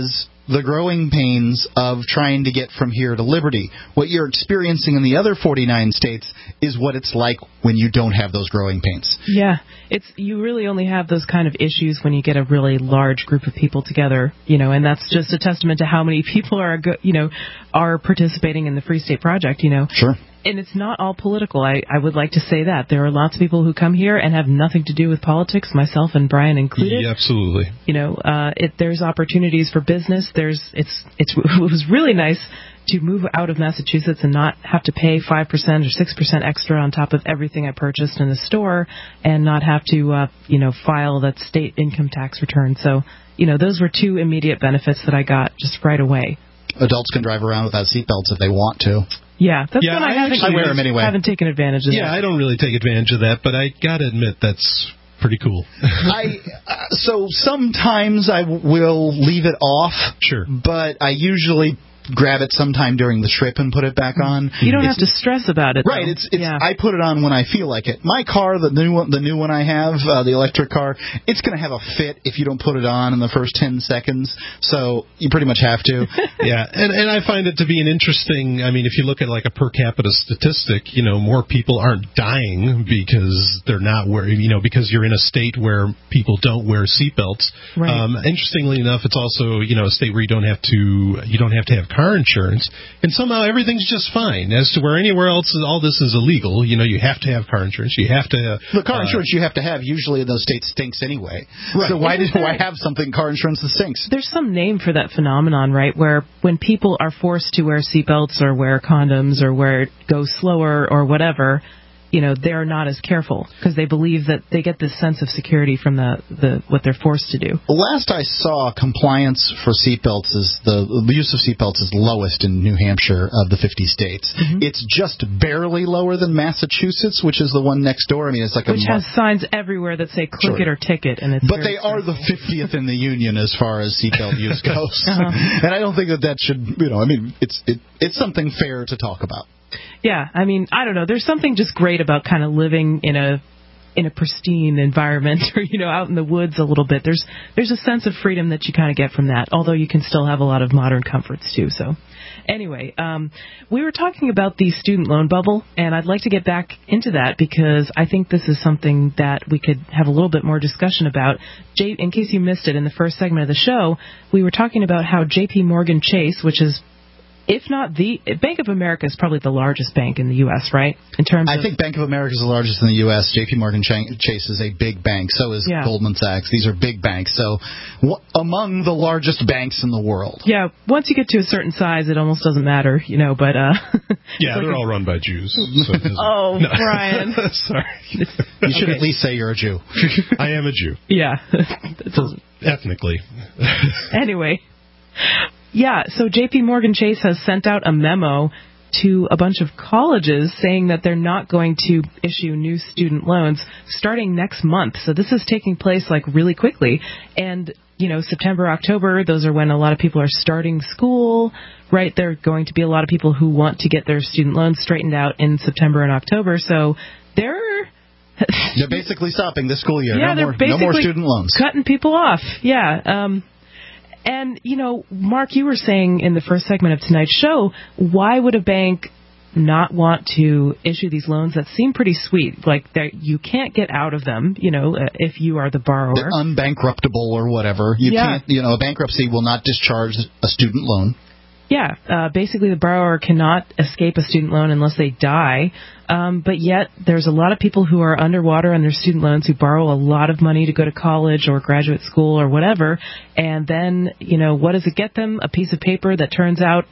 Speaker 3: the growing pains of trying to get from here to Liberty. What you're experiencing in the other forty-nine states is what it's like when you don't have those growing pains.
Speaker 1: Yeah, it's you really only have those kind of issues when you get a really large group of people together, you know, and that's just a testament to how many people are, go- you know, are participating in the Free State Project, you know.
Speaker 3: Sure.
Speaker 1: And it's not all political. I, I would like to say that. There are lots of people who come here and have nothing to do with politics, myself and Brian included.
Speaker 2: Yeah, absolutely.
Speaker 1: You know, uh, it, there's opportunities for business. There's it's it's it was really nice to move out of Massachusetts and not have to pay five percent or six percent extra on top of everything I purchased in the store, and not have to, uh, you know, file that state income tax return. So, you know, those were two immediate benefits that I got just right away.
Speaker 3: Adults can drive around without seatbelts if they want to.
Speaker 1: Yeah, that's
Speaker 2: yeah,
Speaker 1: when I,
Speaker 2: I
Speaker 1: haven't,
Speaker 2: actually
Speaker 3: I wear them anyway.
Speaker 1: haven't taken advantage of
Speaker 2: yeah,
Speaker 1: that.
Speaker 2: Yeah, I don't really take advantage of that, but I got to admit that's pretty cool.
Speaker 3: I uh, so sometimes I w- will leave it off.
Speaker 2: Sure.
Speaker 3: But I usually grab it sometime during the trip and put it back on.
Speaker 1: You don't
Speaker 3: it's,
Speaker 1: have to stress about it.
Speaker 3: Right.
Speaker 1: Though.
Speaker 3: It's, it's
Speaker 1: yeah.
Speaker 3: I put it on when I feel like it. My car, the new one, the new one I have, uh, the electric car, it's going to have a fit if you don't put it on in the first ten seconds. So you pretty much have to.
Speaker 2: Yeah, and and I find it to be an interesting. I mean, if you look at like a per capita statistic, you know, more people aren't dying because they're not wearing, you know, because you're in a state where people don't wear seatbelts.
Speaker 1: Right.
Speaker 2: Um, interestingly enough, it's also, you know, a state where you don't have to you don't have to have car insurance. And somehow everything's just fine. As to where anywhere else all this is illegal, you know, you have to have car insurance. You have to.
Speaker 3: The car
Speaker 2: uh,
Speaker 3: insurance you have to have usually in those states stinks anyway.
Speaker 2: Right.
Speaker 3: So why did why have something car insurance that stinks?
Speaker 1: There's some name for that phenomenon, right? Where when people are forced to wear seatbelts or wear condoms or wear go slower or whatever, you know, they're not as careful because they believe that they get this sense of security from the, the what they're forced to do.
Speaker 3: Last I saw, compliance for seatbelts is the, the use of seatbelts is lowest in New Hampshire of the fifty states. Mm-hmm. It's just barely lower than Massachusetts, which is the one next door. I mean, it's like
Speaker 1: which
Speaker 3: a
Speaker 1: has signs everywhere that say "click
Speaker 3: sure.
Speaker 1: it" or "ticket," and it's
Speaker 3: but they are the fiftieth in the union as far as seatbelt use goes, uh-huh. And I don't think that that should, you know, I mean, it's it, it's something fair to talk about.
Speaker 1: Yeah, I mean, I don't know. There's something just great about kind of living in a in a pristine environment, or you know, out in the woods a little bit. There's there's a sense of freedom that you kind of get from that. Although you can still have a lot of modern comforts too. So, anyway, um, we were talking about the student loan bubble, and I'd like to get back into that because I think this is something that we could have a little bit more discussion about. J- in case you missed it in the first segment of the show, we were talking about how J P Morgan Chase, which is if not the Bank of America is probably the largest bank in the U S, right? In terms,
Speaker 3: I
Speaker 1: of,
Speaker 3: think Bank of America is the largest in the U S. J P Morgan Chase is a big bank. So is
Speaker 1: yeah.
Speaker 3: Goldman Sachs. These are big banks. So w- among the largest banks in the world.
Speaker 1: Yeah. Once you get to a certain size, it almost doesn't matter, you know. But uh,
Speaker 2: yeah, they're
Speaker 1: like
Speaker 2: all run by Jews. So
Speaker 1: oh,
Speaker 2: no.
Speaker 1: Brian.
Speaker 2: Sorry.
Speaker 3: You should
Speaker 1: okay.
Speaker 3: at least say you're a Jew.
Speaker 2: I am a Jew.
Speaker 1: Yeah.
Speaker 2: Ethnically.
Speaker 1: Anyway. Yeah, so J P Morgan Chase has sent out a memo to a bunch of colleges saying that they're not going to issue new student loans starting next month. So this is taking place like really quickly. And, you know, September, October, those are when a lot of people are starting school, right? There are going to be a lot of people who want to get their student loans straightened out in September and October. So they're...
Speaker 3: They're basically stopping this school year.
Speaker 1: Yeah,
Speaker 3: no,
Speaker 1: they're
Speaker 3: more,
Speaker 1: basically
Speaker 3: no more student loans.
Speaker 1: Cutting people off. Yeah. Um, and, you know, Mark, you were saying in the first segment of tonight's show, why would a bank not want to issue these loans that seem pretty sweet? Like, you can't get out of them, you know, uh, if you are the borrower.
Speaker 3: They're unbankruptable or whatever. You
Speaker 1: yeah.
Speaker 3: can't, you know, a bankruptcy will not discharge a student loan.
Speaker 1: Yeah, uh, basically the borrower cannot escape a student loan unless they die. Um, but yet there's a lot of people who are underwater on their student loans who borrow a lot of money to go to college or graduate school or whatever. And then, you know, what does it get them? A piece of paper that turns out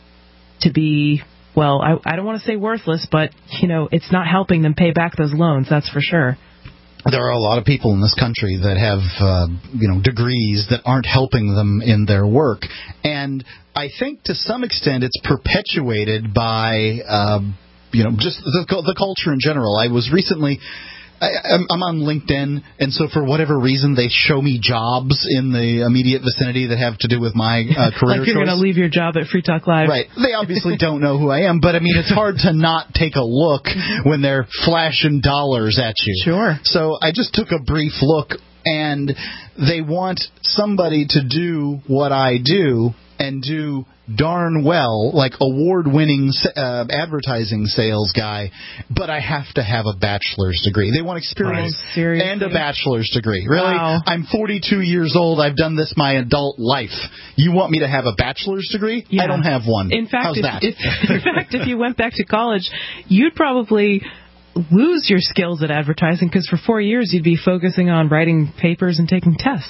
Speaker 1: to be, well, I, I don't want to say worthless, but, you know, it's not helping them pay back those loans, that's for sure.
Speaker 3: There are a lot of people in this country that have, uh, you know, degrees that aren't helping them in their work. And I think to some extent it's perpetuated by, uh, you know, just the, the culture in general. I was recently... I, I'm, I'm on LinkedIn, and so for whatever reason, they show me jobs in the immediate vicinity that have to do with my uh, career
Speaker 1: like you're
Speaker 3: choice.
Speaker 1: going to leave your job at Free Talk Live.
Speaker 3: Right. They obviously don't know who I am, but, I mean, it's hard to not take a look when they're flashing dollars at you.
Speaker 1: Sure.
Speaker 3: So I just took a brief look, and they want somebody to do what I do and do darn well, like award-winning uh, advertising sales guy, but I have to have a bachelor's degree. They want experience
Speaker 1: oh,
Speaker 3: and a bachelor's degree. Really?
Speaker 1: Wow.
Speaker 3: I'm forty-two years old. I've done this my adult life. You want me to have a bachelor's degree?
Speaker 1: Yeah.
Speaker 3: I don't have one.
Speaker 1: In fact,
Speaker 3: How's
Speaker 1: if,
Speaker 3: that?
Speaker 1: If, in fact, if you went back to college, you'd probably lose your skills at advertising, because for four years you'd be focusing on writing papers and taking tests.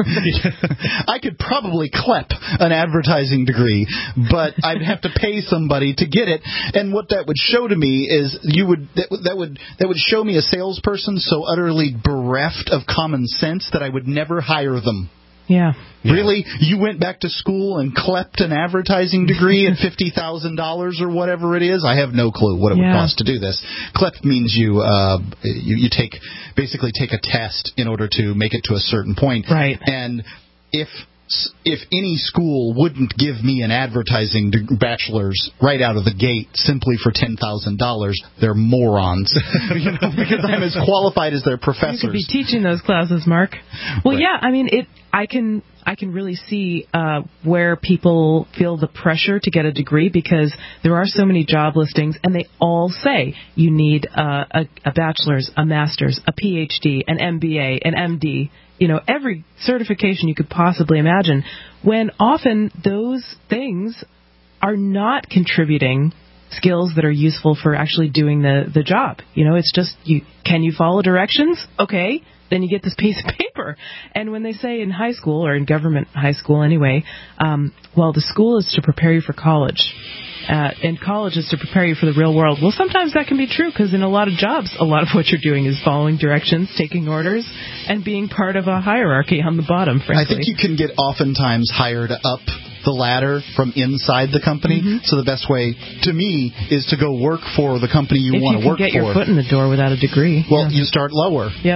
Speaker 3: I could probably clep an advertising degree, but I'd have to pay somebody to get it. And what that would show to me is you would that, that would that would show me a salesperson so utterly bereft of common sense that I would never hire them.
Speaker 1: Yeah.
Speaker 3: Really? You went back to school and clept an advertising degree at fifty thousand dollars or whatever it is? I have no clue what it
Speaker 1: yeah.
Speaker 3: would cost to do this. Clep means you, uh, you you take basically take a test in order to make it to a certain point.
Speaker 1: Right.
Speaker 3: And if if any school wouldn't give me an advertising de- bachelor's right out of the gate simply for ten thousand dollars, they're morons. You know, because I'm as qualified as their professors.
Speaker 1: You could be teaching those classes, Mark. Well,
Speaker 3: Right.
Speaker 1: yeah, I mean, it. I can I can really see uh, where people feel the pressure to get a degree, because there are so many job listings, and they all say you need uh, a, a bachelor's, a master's, a P H D, an M B A, an M D. You know, every certification you could possibly imagine, when often those things are not contributing skills that are useful for actually doing the, the job. You know, it's just, you can you follow directions? Okay, then you get this piece of paper. And when they say in high school, or in government high school anyway, um, well, the school is to prepare you for college. Uh, and college is to prepare you for the real world. Well, sometimes that can be true, because in a lot of jobs, a lot of what you're doing is following directions, taking orders, and being part of a hierarchy on the bottom, frankly.
Speaker 3: I think you can get oftentimes hired up the ladder from inside the company. Mm-hmm. So the best way, to me, is to go work for the company you
Speaker 1: if
Speaker 3: want to
Speaker 1: you
Speaker 3: work
Speaker 1: can get
Speaker 3: for.
Speaker 1: your foot in the door without a degree.
Speaker 3: Well,
Speaker 1: yeah.
Speaker 3: you start lower.
Speaker 1: Yep.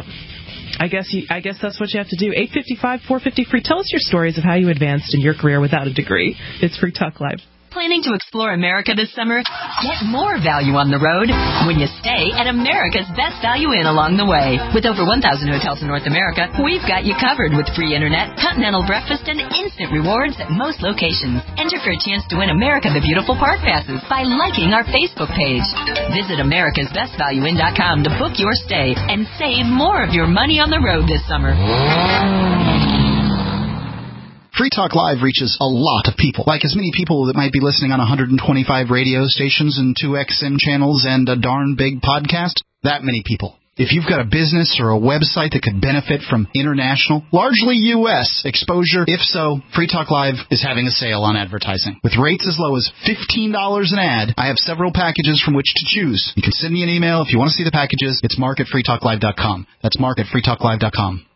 Speaker 1: I guess you, I guess that's what you have to do. eight five five, four five zero, free. Tell us your stories of how you advanced in your career without a degree. It's Free Talk Live.
Speaker 14: Planning to explore America this summer? Get more value on the road when you stay at America's Best Value Inn along the way. With over one thousand hotels in North America, we've got you covered with free internet, continental breakfast, and instant rewards at most locations. Enter for a chance to win America the Beautiful Park passes by liking our Facebook page. Visit americas best value inn dot com to book your stay and save more of your money on the road this summer.
Speaker 3: Free Talk Live reaches a lot of people, like as many people that might be listening on one hundred twenty-five radio stations and two X M channels and a darn big podcast. That many people. If you've got a business or a website that could benefit from international, largely U S exposure, if so, Free Talk Live is having a sale on advertising. With rates as low as fifteen dollars an ad, I have several packages from which to choose. You can send me an email if you want to see the packages. It's mark at free talk live dot com. That's mark at free talk live dot com.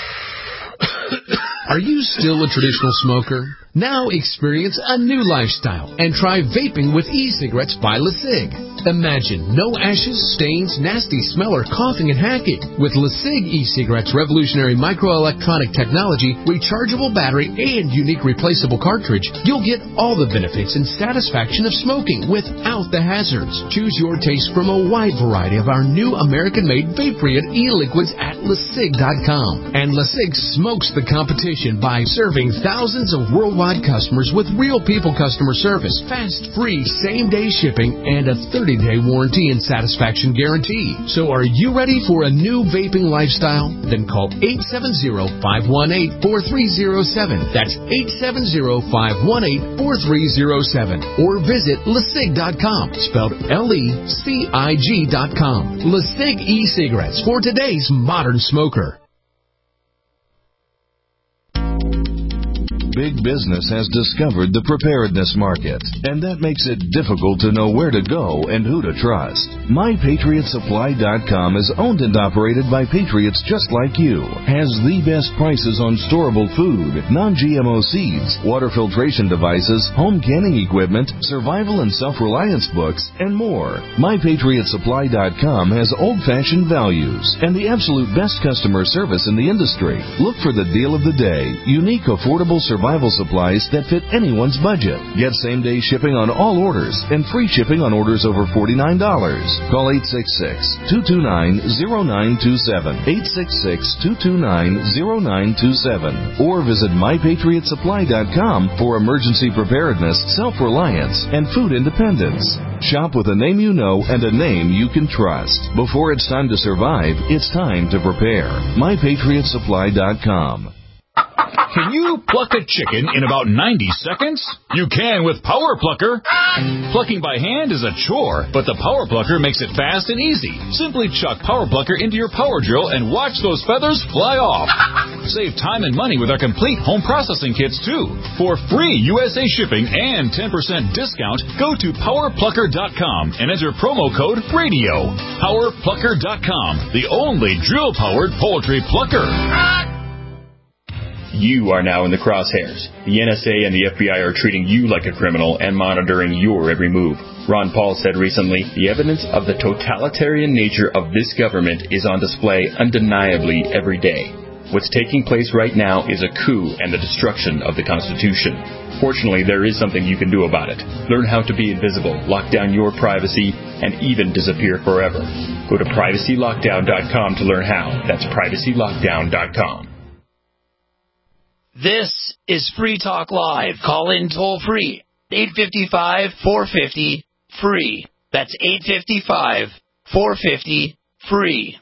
Speaker 15: Are you still a traditional smoker? Now experience a new lifestyle and try vaping with e-cigarettes by LeSig. Imagine no ashes, stains, nasty smell, or coughing and hacking. With LeSig e-cigarettes' revolutionary microelectronic technology, rechargeable battery, and unique replaceable cartridge, you'll get all the benefits and satisfaction of smoking without the hazards. Choose your taste from a wide variety of our new American-made vape-free e-liquids at LeSig dot com. And LeSig smokes the competition by serving thousands of worldwide customers with real people customer service, fast, free, same-day shipping, and a thirty-day warranty and satisfaction guarantee. So are you ready for a new vaping lifestyle? Then call eight seven zero, five one eight, four three zero seven. That's eight seven zero, five one eight, four three zero seven. Or visit LeSig dot com, spelled L E C I G dot com. LeSig e-cigarettes for today's modern smoker.
Speaker 4: Big business has discovered the preparedness market, and that makes it difficult to know where to go and who to trust. my patriot supply dot com is owned and operated by patriots just like you, has the best prices on storable food, non-G M O seeds, water filtration devices, home canning equipment, survival and self-reliance books, and more. my patriot supply dot com has old-fashioned values and the absolute best customer service in the industry. Look for the deal of the day, unique affordable survival survival supplies that fit anyone's budget. Get same-day shipping on all orders and free shipping on orders over forty-nine dollars. Call eight six six, two two nine, zero nine two seven, eight six six, two two nine, zero nine two seven, or visit my patriot supply dot com for emergency preparedness, self-reliance, and food independence. Shop with a name you know and a name you can trust. Before it's time to survive, it's time to prepare. my patriot supply dot com.
Speaker 6: Can you pluck a chicken in about ninety seconds? You can with Power Plucker. Plucking by hand is a chore, but the Power Plucker makes it fast and easy. Simply chuck Power Plucker into your power drill and watch those feathers fly off. Save time and money with our complete home processing kits, too. For free U S A shipping and ten percent discount, go to power plucker dot com and enter promo code RADIO. power plucker dot com, the only drill-powered poultry plucker.
Speaker 16: You are now in the crosshairs. The N S A and the F B I are treating you like a criminal and monitoring your every move. Ron Paul said recently, the evidence of the totalitarian nature of this government is on display undeniably every day. What's taking place right now is a coup and the destruction of the Constitution. Fortunately, there is something you can do about it. Learn how to be invisible, lock down your privacy, and even disappear forever. Go to privacy lockdown dot com to learn how. That's privacy lockdown dot com.
Speaker 8: This is Free Talk Live. Call in toll free. eight five five, four five zero, free. That's eight five five, four five zero, free.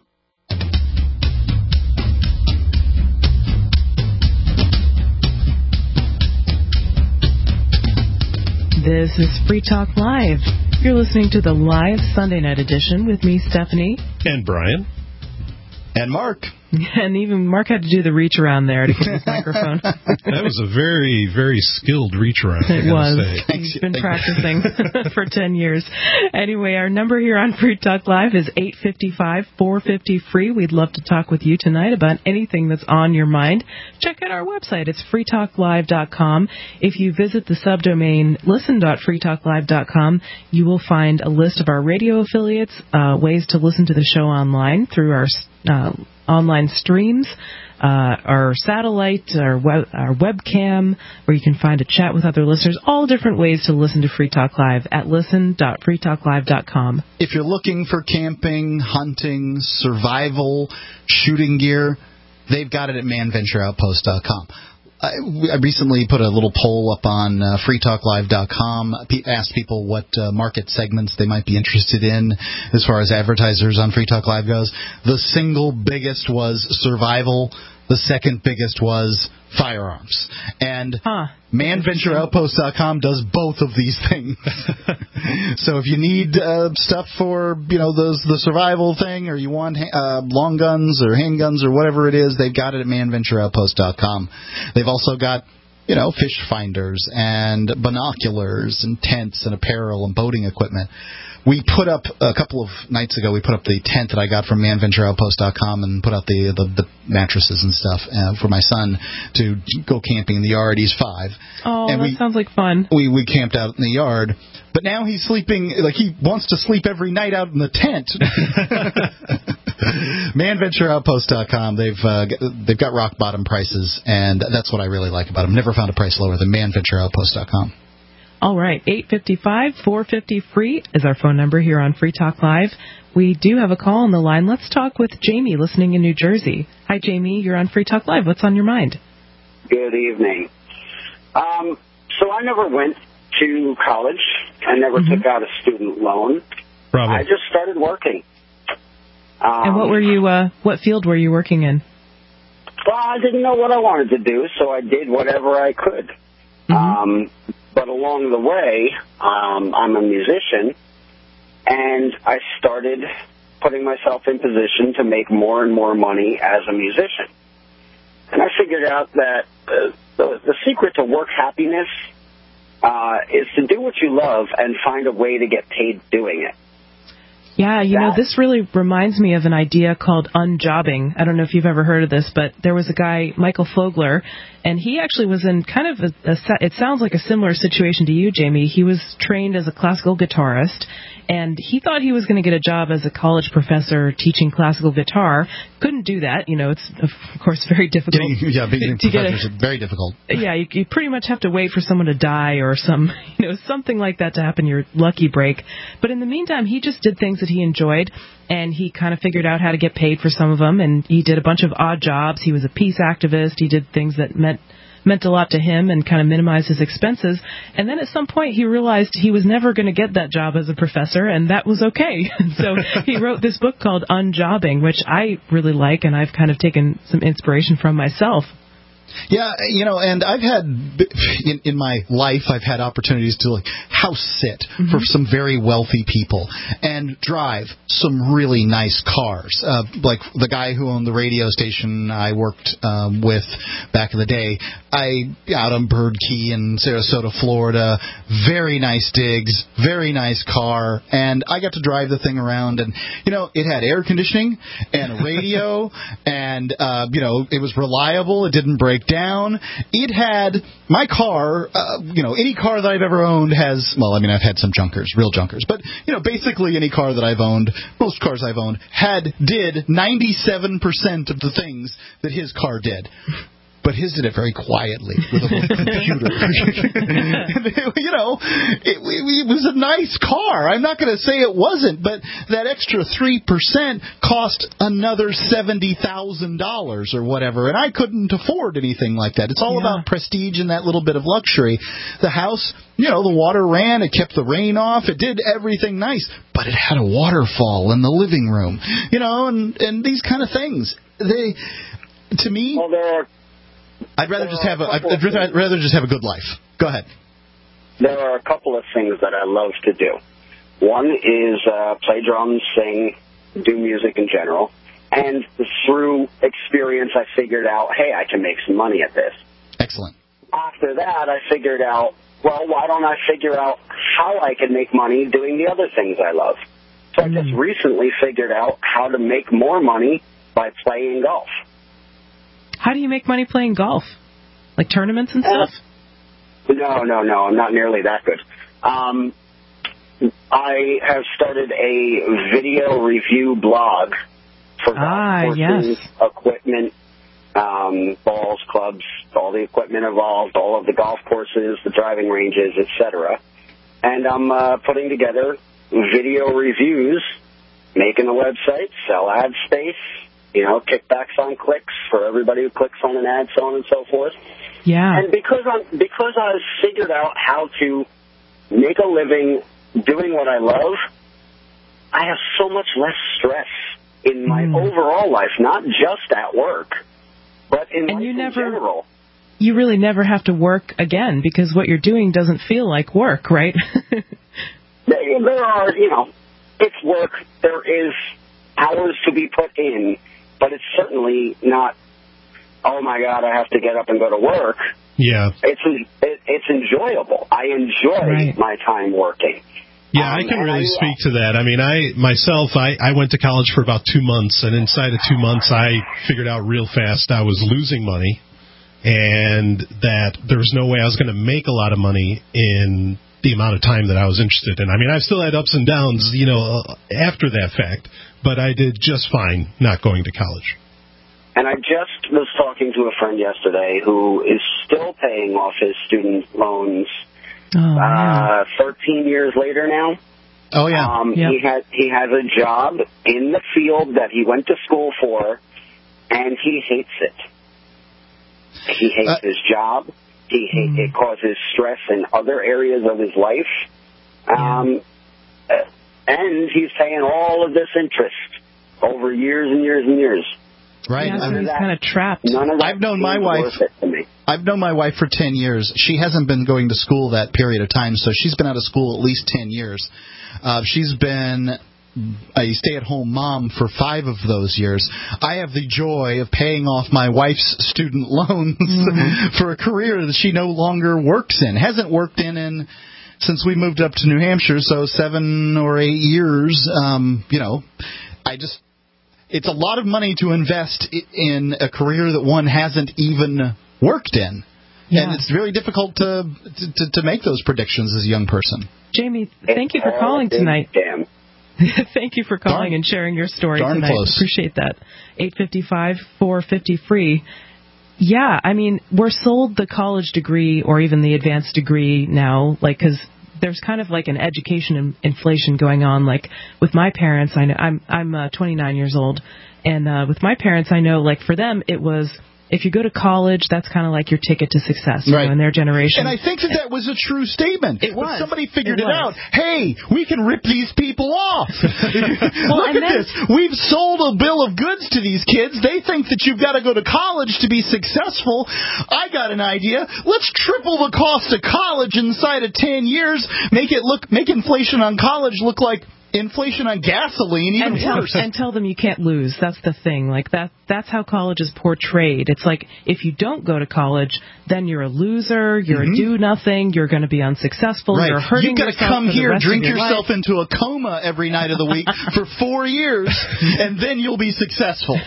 Speaker 1: This is Free Talk Live. You're listening to the live Sunday night edition with me, Stephanie.
Speaker 2: And Brian.
Speaker 3: And Mark.
Speaker 1: And even Mark had to do the reach around there to get his microphone.
Speaker 2: That was a very, very skilled reach around.
Speaker 1: It
Speaker 2: I
Speaker 1: was.
Speaker 2: Say.
Speaker 1: He's been practicing for ten years. Anyway, our number here on Free Talk Live is eight five five, four five zero, free. We'd love to talk with you tonight about anything that's on your mind. Check out our website. It's free talk live dot com. If you visit the subdomain listen dot free talk live dot com, you will find a list of our radio affiliates, uh, ways to listen to the show online through our uh, online streams, uh, our satellite, our, web, our webcam, where you can find a chat with other listeners, all different ways to listen to Free Talk Live at listen dot free talk live dot com.
Speaker 3: If you're looking for camping, hunting, survival, shooting gear, they've got it at man venture outpost dot com. I, I recently put a little poll up on uh, free talk live dot com, Pe- asked people what uh, market segments they might be interested in as far as advertisers on Free Talk Live goes. The single biggest was survival. The second biggest was firearms. And
Speaker 1: huh.
Speaker 3: man venture outpost dot com does both of these things. So if you need uh, stuff for, you know, those, the survival thing, or you want uh, long guns or handguns or whatever it is, they've got it at man venture outpost dot com. They've also got, you know, fish finders and binoculars and tents and apparel and boating equipment. We put up, a couple of nights ago, we put up the tent that I got from man venture outpost dot com and put out the, the, the mattresses and stuff uh, for my son to go camping in the yard. He's five.
Speaker 1: Oh,
Speaker 3: and
Speaker 1: that
Speaker 3: we,
Speaker 1: sounds like fun.
Speaker 3: We, we camped out in the yard. But now he's sleeping, like he wants to sleep every night out in the tent. man venture outpost dot com, they've uh, they've got rock bottom prices, and that's what I really like about them. Never found a price lower than man venture outpost dot com.
Speaker 1: All right, eight five five, four five zero, free is our phone number here on Free Talk Live. We do have a call on the line. Let's talk with Jamie, listening in New Jersey. Hi, Jamie. You're on Free Talk Live. What's on your mind?
Speaker 17: Good evening. Um, so I never went to college. I never mm-hmm. took out a student loan.
Speaker 2: Probably.
Speaker 17: I just started working. Um,
Speaker 1: and what were you? Uh, what field were you working in?
Speaker 17: Well, I didn't know what I wanted to do, so I did whatever I could. Mm-hmm. Um, but along the way, um, I'm a musician, and I started putting myself in position to make more and more money as a musician. And I figured out that uh, the, the secret to work happiness uh, is to do what you love and find a way to get paid doing it.
Speaker 1: Yeah, you know, this really reminds me of an idea called unjobbing. I don't know if you've ever heard of this, but there was a guy, Michael Fogler, and he actually was in kind of a, a it sounds like a similar situation to you, Jamie. He was trained as a classical guitarist, and he thought he was going to get a job as a college professor teaching classical guitar. Couldn't do that. You know, it's, of course, very difficult.
Speaker 3: Getting, yeah, being
Speaker 1: to get a,
Speaker 3: is very difficult.
Speaker 1: Yeah, you, you pretty much have to wait for someone to die or some, you know, something like that to happen, your lucky break. But in the meantime, he just did things that he enjoyed, and he kind of figured out how to get paid for some of them, and he did a bunch of odd jobs. He was a peace activist. He did things that meant meant a lot to him and kind of minimized his expenses. And then at some point he realized he was never going to get that job as a professor, and that was okay. So he wrote this book called Unjobbing, which I really like, and I've kind of taken some inspiration from myself.
Speaker 3: Yeah, you know, and I've had, in, in my life, I've had opportunities to like house sit mm-hmm. for some very wealthy people and drive some really nice cars. Uh, like the guy who owned the radio station I worked um, with back in the day, I out on Bird Key in Sarasota, Florida, very nice digs, very nice car, and I got to drive the thing around, and, you know, it had air conditioning and a radio, and, uh, you know, it was reliable, it didn't break down. It had my car, uh, you know, any car that I've ever owned has, well, I mean, I've had some junkers, real junkers, but, you know, basically any car that I've owned, most cars I've owned, had, did ninety-seven percent of the things that his car did. But his did it very quietly with a little computer. You know, it, it was a nice car. I'm not going to say it wasn't, but that extra three percent cost another seventy thousand dollars or whatever, and I couldn't afford anything like that. It's all yeah. about prestige and that little bit of luxury. The house, you know, the water ran, it kept the rain off, it did everything nice, but it had a waterfall in the living room, you know, and, and these kind of things. They, to me...
Speaker 17: Well, there are
Speaker 3: I'd rather just have a I'd rather, rather just have a good life. Go ahead.
Speaker 17: There are a couple of things that I love to do. One is uh, play drums, sing, do music in general. And through experience, I figured out, hey, I can make some money at this.
Speaker 3: Excellent.
Speaker 17: After that, I figured out, well, why don't I figure out how I can make money doing the other things I love? So mm. I just recently figured out how to make more money by playing golf.
Speaker 1: How do you make money playing golf? Like tournaments and stuff?
Speaker 17: Uh, no, no, no. I'm not nearly that good. Um, I have started a video review blog for
Speaker 1: ah,
Speaker 17: golf courses,
Speaker 1: yes.
Speaker 17: equipment, um, balls, clubs, all the equipment involved, all of the golf courses, the driving ranges, et cetera. And I'm uh, putting together video reviews, making a website, sell ad space, you know, kickbacks on clicks for everybody who clicks on an ad, so on and so forth.
Speaker 1: Yeah.
Speaker 17: And because I'm because I've figured out how to make a living doing what I love, I have so much less stress in my mm. overall life, not just at work, but in
Speaker 1: and
Speaker 17: life
Speaker 1: you
Speaker 17: in
Speaker 1: never,
Speaker 17: general.
Speaker 1: You really never have to work again because what you're doing doesn't feel like work, right?
Speaker 17: there, there are, you know, it's work. There is hours to be put in. But it's certainly not, oh, my God, I have to get up and go to work.
Speaker 2: Yeah.
Speaker 17: It's it, it's enjoyable. I enjoy right. my time working.
Speaker 2: Yeah,
Speaker 17: um,
Speaker 2: I can really
Speaker 17: I,
Speaker 2: speak to that. I mean, I myself, I, I went to college for about two months, and inside of two months, I figured out real fast I was losing money and that there was no way I was going to make a lot of money in the amount of time that I was interested in. I mean, I've still had ups and downs, you know, uh, after that fact, but I did just fine not going to college.
Speaker 17: And I just was talking to a friend yesterday who is still paying off his student loans
Speaker 1: oh,
Speaker 17: uh, thirteen years later now.
Speaker 3: Oh, yeah.
Speaker 17: Um,
Speaker 1: yep.
Speaker 17: He has, he has a job in the field that he went to school for, and he hates it. He hates uh, his job. He hate, mm. It causes stress in other areas of his life. Um, yeah. And he's paying all of this interest over years and years and years.
Speaker 3: Right.
Speaker 1: Yeah, so he's kind of trapped.
Speaker 17: None of that
Speaker 3: I've known my wife.
Speaker 17: Worth it to me.
Speaker 3: I've known my wife for ten years. She hasn't been going to school that period of time, so she's been out of school at least ten years. Uh, she's been a stay-at-home mom for five of those years. I have the joy of paying off my wife's student loans mm-hmm. for a career that she no longer works in, hasn't worked in in since we moved up to New Hampshire, so seven or eight years, um, you know, I just, it's a lot of money to invest in a career that one hasn't even worked in. Yeah. And it's very difficult to, to to make those predictions as a young person.
Speaker 1: Jamie, thank you for calling tonight. Thank you for calling darn, and sharing your story
Speaker 3: darn
Speaker 1: tonight.
Speaker 3: Close.
Speaker 1: Appreciate that. eight five five, four five zero, free. Yeah, I mean, we're sold the college degree or even the advanced degree now, like, because there's kind of like an education inflation going on. Like with my parents, I know I'm I'm uh, twenty-nine years old, and uh, with my parents, I know like for them it was, if you go to college, that's kind of like your ticket to success, you
Speaker 3: right.
Speaker 1: know, in their generation.
Speaker 3: And I think that that was a true statement.
Speaker 1: It was.
Speaker 3: But somebody figured
Speaker 1: it,
Speaker 3: it out. Hey, we can rip these people off.
Speaker 1: well,
Speaker 3: Look at
Speaker 1: then,
Speaker 3: this. We've sold a bill of goods to these kids. They think that you've got to go to college to be successful. I got an idea. Let's triple the cost of college inside of ten years. Make it look, make inflation on college look like inflation on gasoline, even
Speaker 1: and tell,
Speaker 3: worse.
Speaker 1: And tell them you can't lose. That's the thing. Like that. That's how college is portrayed. It's like if you don't go to college, then you're a loser. You're mm-hmm. a do nothing. You're going to be unsuccessful.
Speaker 3: Right.
Speaker 1: You're hurting
Speaker 3: You've got
Speaker 1: yourself
Speaker 3: to come
Speaker 1: for
Speaker 3: here,
Speaker 1: the rest
Speaker 3: drink
Speaker 1: of your
Speaker 3: yourself
Speaker 1: life.
Speaker 3: into a coma every night of the week for four years, and then you'll be successful.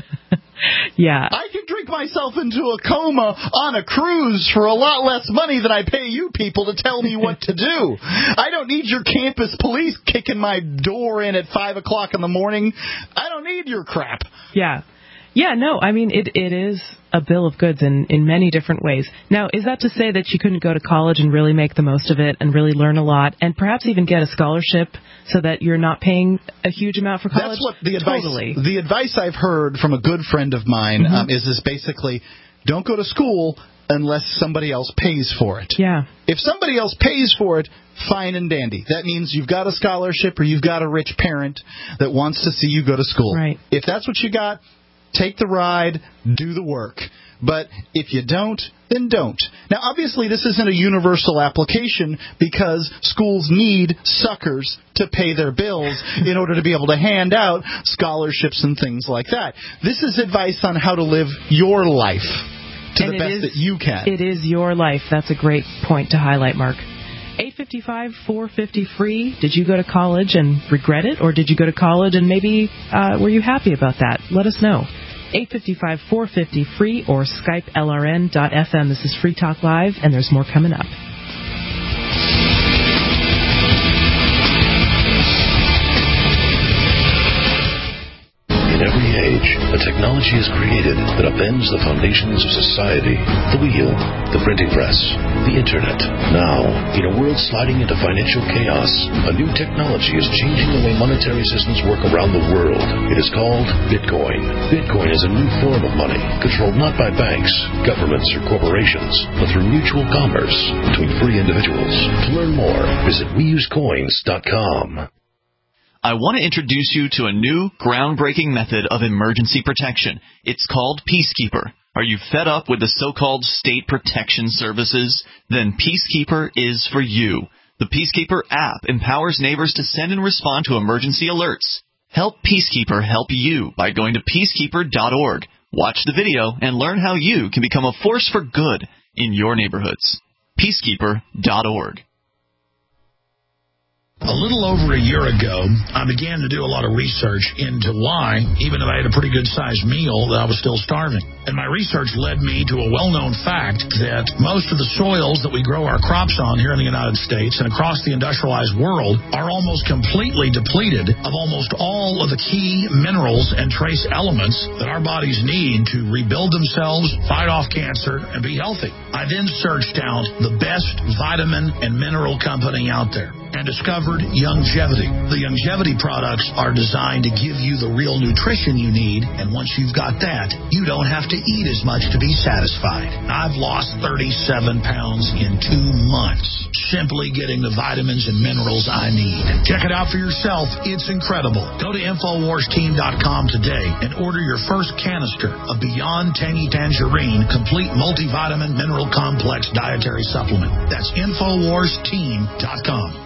Speaker 1: Yeah.
Speaker 3: I can drink myself into a coma on a cruise for a lot less money than I pay you people to tell me what to do. I don't need your campus police kicking my door in at five o'clock in the morning. I don't need your crap.
Speaker 1: Yeah. Yeah, no, I mean, it it is a bill of goods in, in many different ways. Now, is that to say that you couldn't go to college and really make the most of it and really learn a lot and perhaps even get a scholarship so that you're not paying a huge amount for college?
Speaker 3: That's what the advice,
Speaker 1: totally.
Speaker 3: The advice I've heard from a good friend of mine mm-hmm. um, is, is basically don't go to school unless somebody else pays for it.
Speaker 1: Yeah.
Speaker 3: If somebody else pays for it, fine and dandy. That means you've got a scholarship or you've got a rich parent that wants to see you go to school.
Speaker 1: Right.
Speaker 3: If that's what you got, take the ride, do the work. But if you don't, then don't. Now, obviously, this isn't a universal application because schools need suckers to pay their bills in order to be able to hand out scholarships and things like that. This is advice on how to live your life to
Speaker 1: and
Speaker 3: the best
Speaker 1: is,
Speaker 3: that you can.
Speaker 1: It is your life. That's a great point to highlight, Mark. eight five five, four five zero, free. Did you go to college and regret it, or did you go to college and maybe uh, were you happy about that? Let us know. eight five five, four five zero, free or Skype L R N dot F M. This is Free Talk Live, and there's more coming up.
Speaker 18: In every age, a technology is created that upends the foundations of society. The wheel, the printing press, the internet. Now, in a world sliding into financial chaos, a new technology is changing the way monetary systems work around the world. It is called Bitcoin. Bitcoin is a new form of money, controlled not by banks, governments, or corporations, but through mutual commerce between free individuals. To learn more, visit we use coins dot com.
Speaker 19: I want to introduce you to a new, groundbreaking method of emergency protection. It's called Peacekeeper. Are you fed up with the so-called state protection services? Then Peacekeeper is for you. The Peacekeeper app empowers neighbors to send and respond to emergency alerts. Help Peacekeeper help you by going to peacekeeper dot org. Watch the video and learn how you can become a force for good in your neighborhoods. peacekeeper dot org.
Speaker 20: A little over a year ago, I began to do a lot of research into why, even if I had a pretty good-sized meal, that I was still starving. And my research led me to a well-known fact that most of the soils that we grow our crops on here in the United States and across the industrialized world are almost completely depleted of almost all of the key minerals and trace elements that our bodies need to rebuild themselves, fight off cancer, and be healthy. I then searched out the best vitamin and mineral company out there and discovered Youngevity. The Youngevity products are designed to give you the real nutrition you need, and once you've got that, you don't have to eat as much to be satisfied. I've lost thirty-seven pounds in two months, simply getting the vitamins and minerals I need. Check it out for yourself. It's incredible. Go to infowars team dot com today and order your first canister of Beyond Tangy Tangerine Complete Multivitamin Mineral Complex Dietary Supplement. That's infowars team dot com.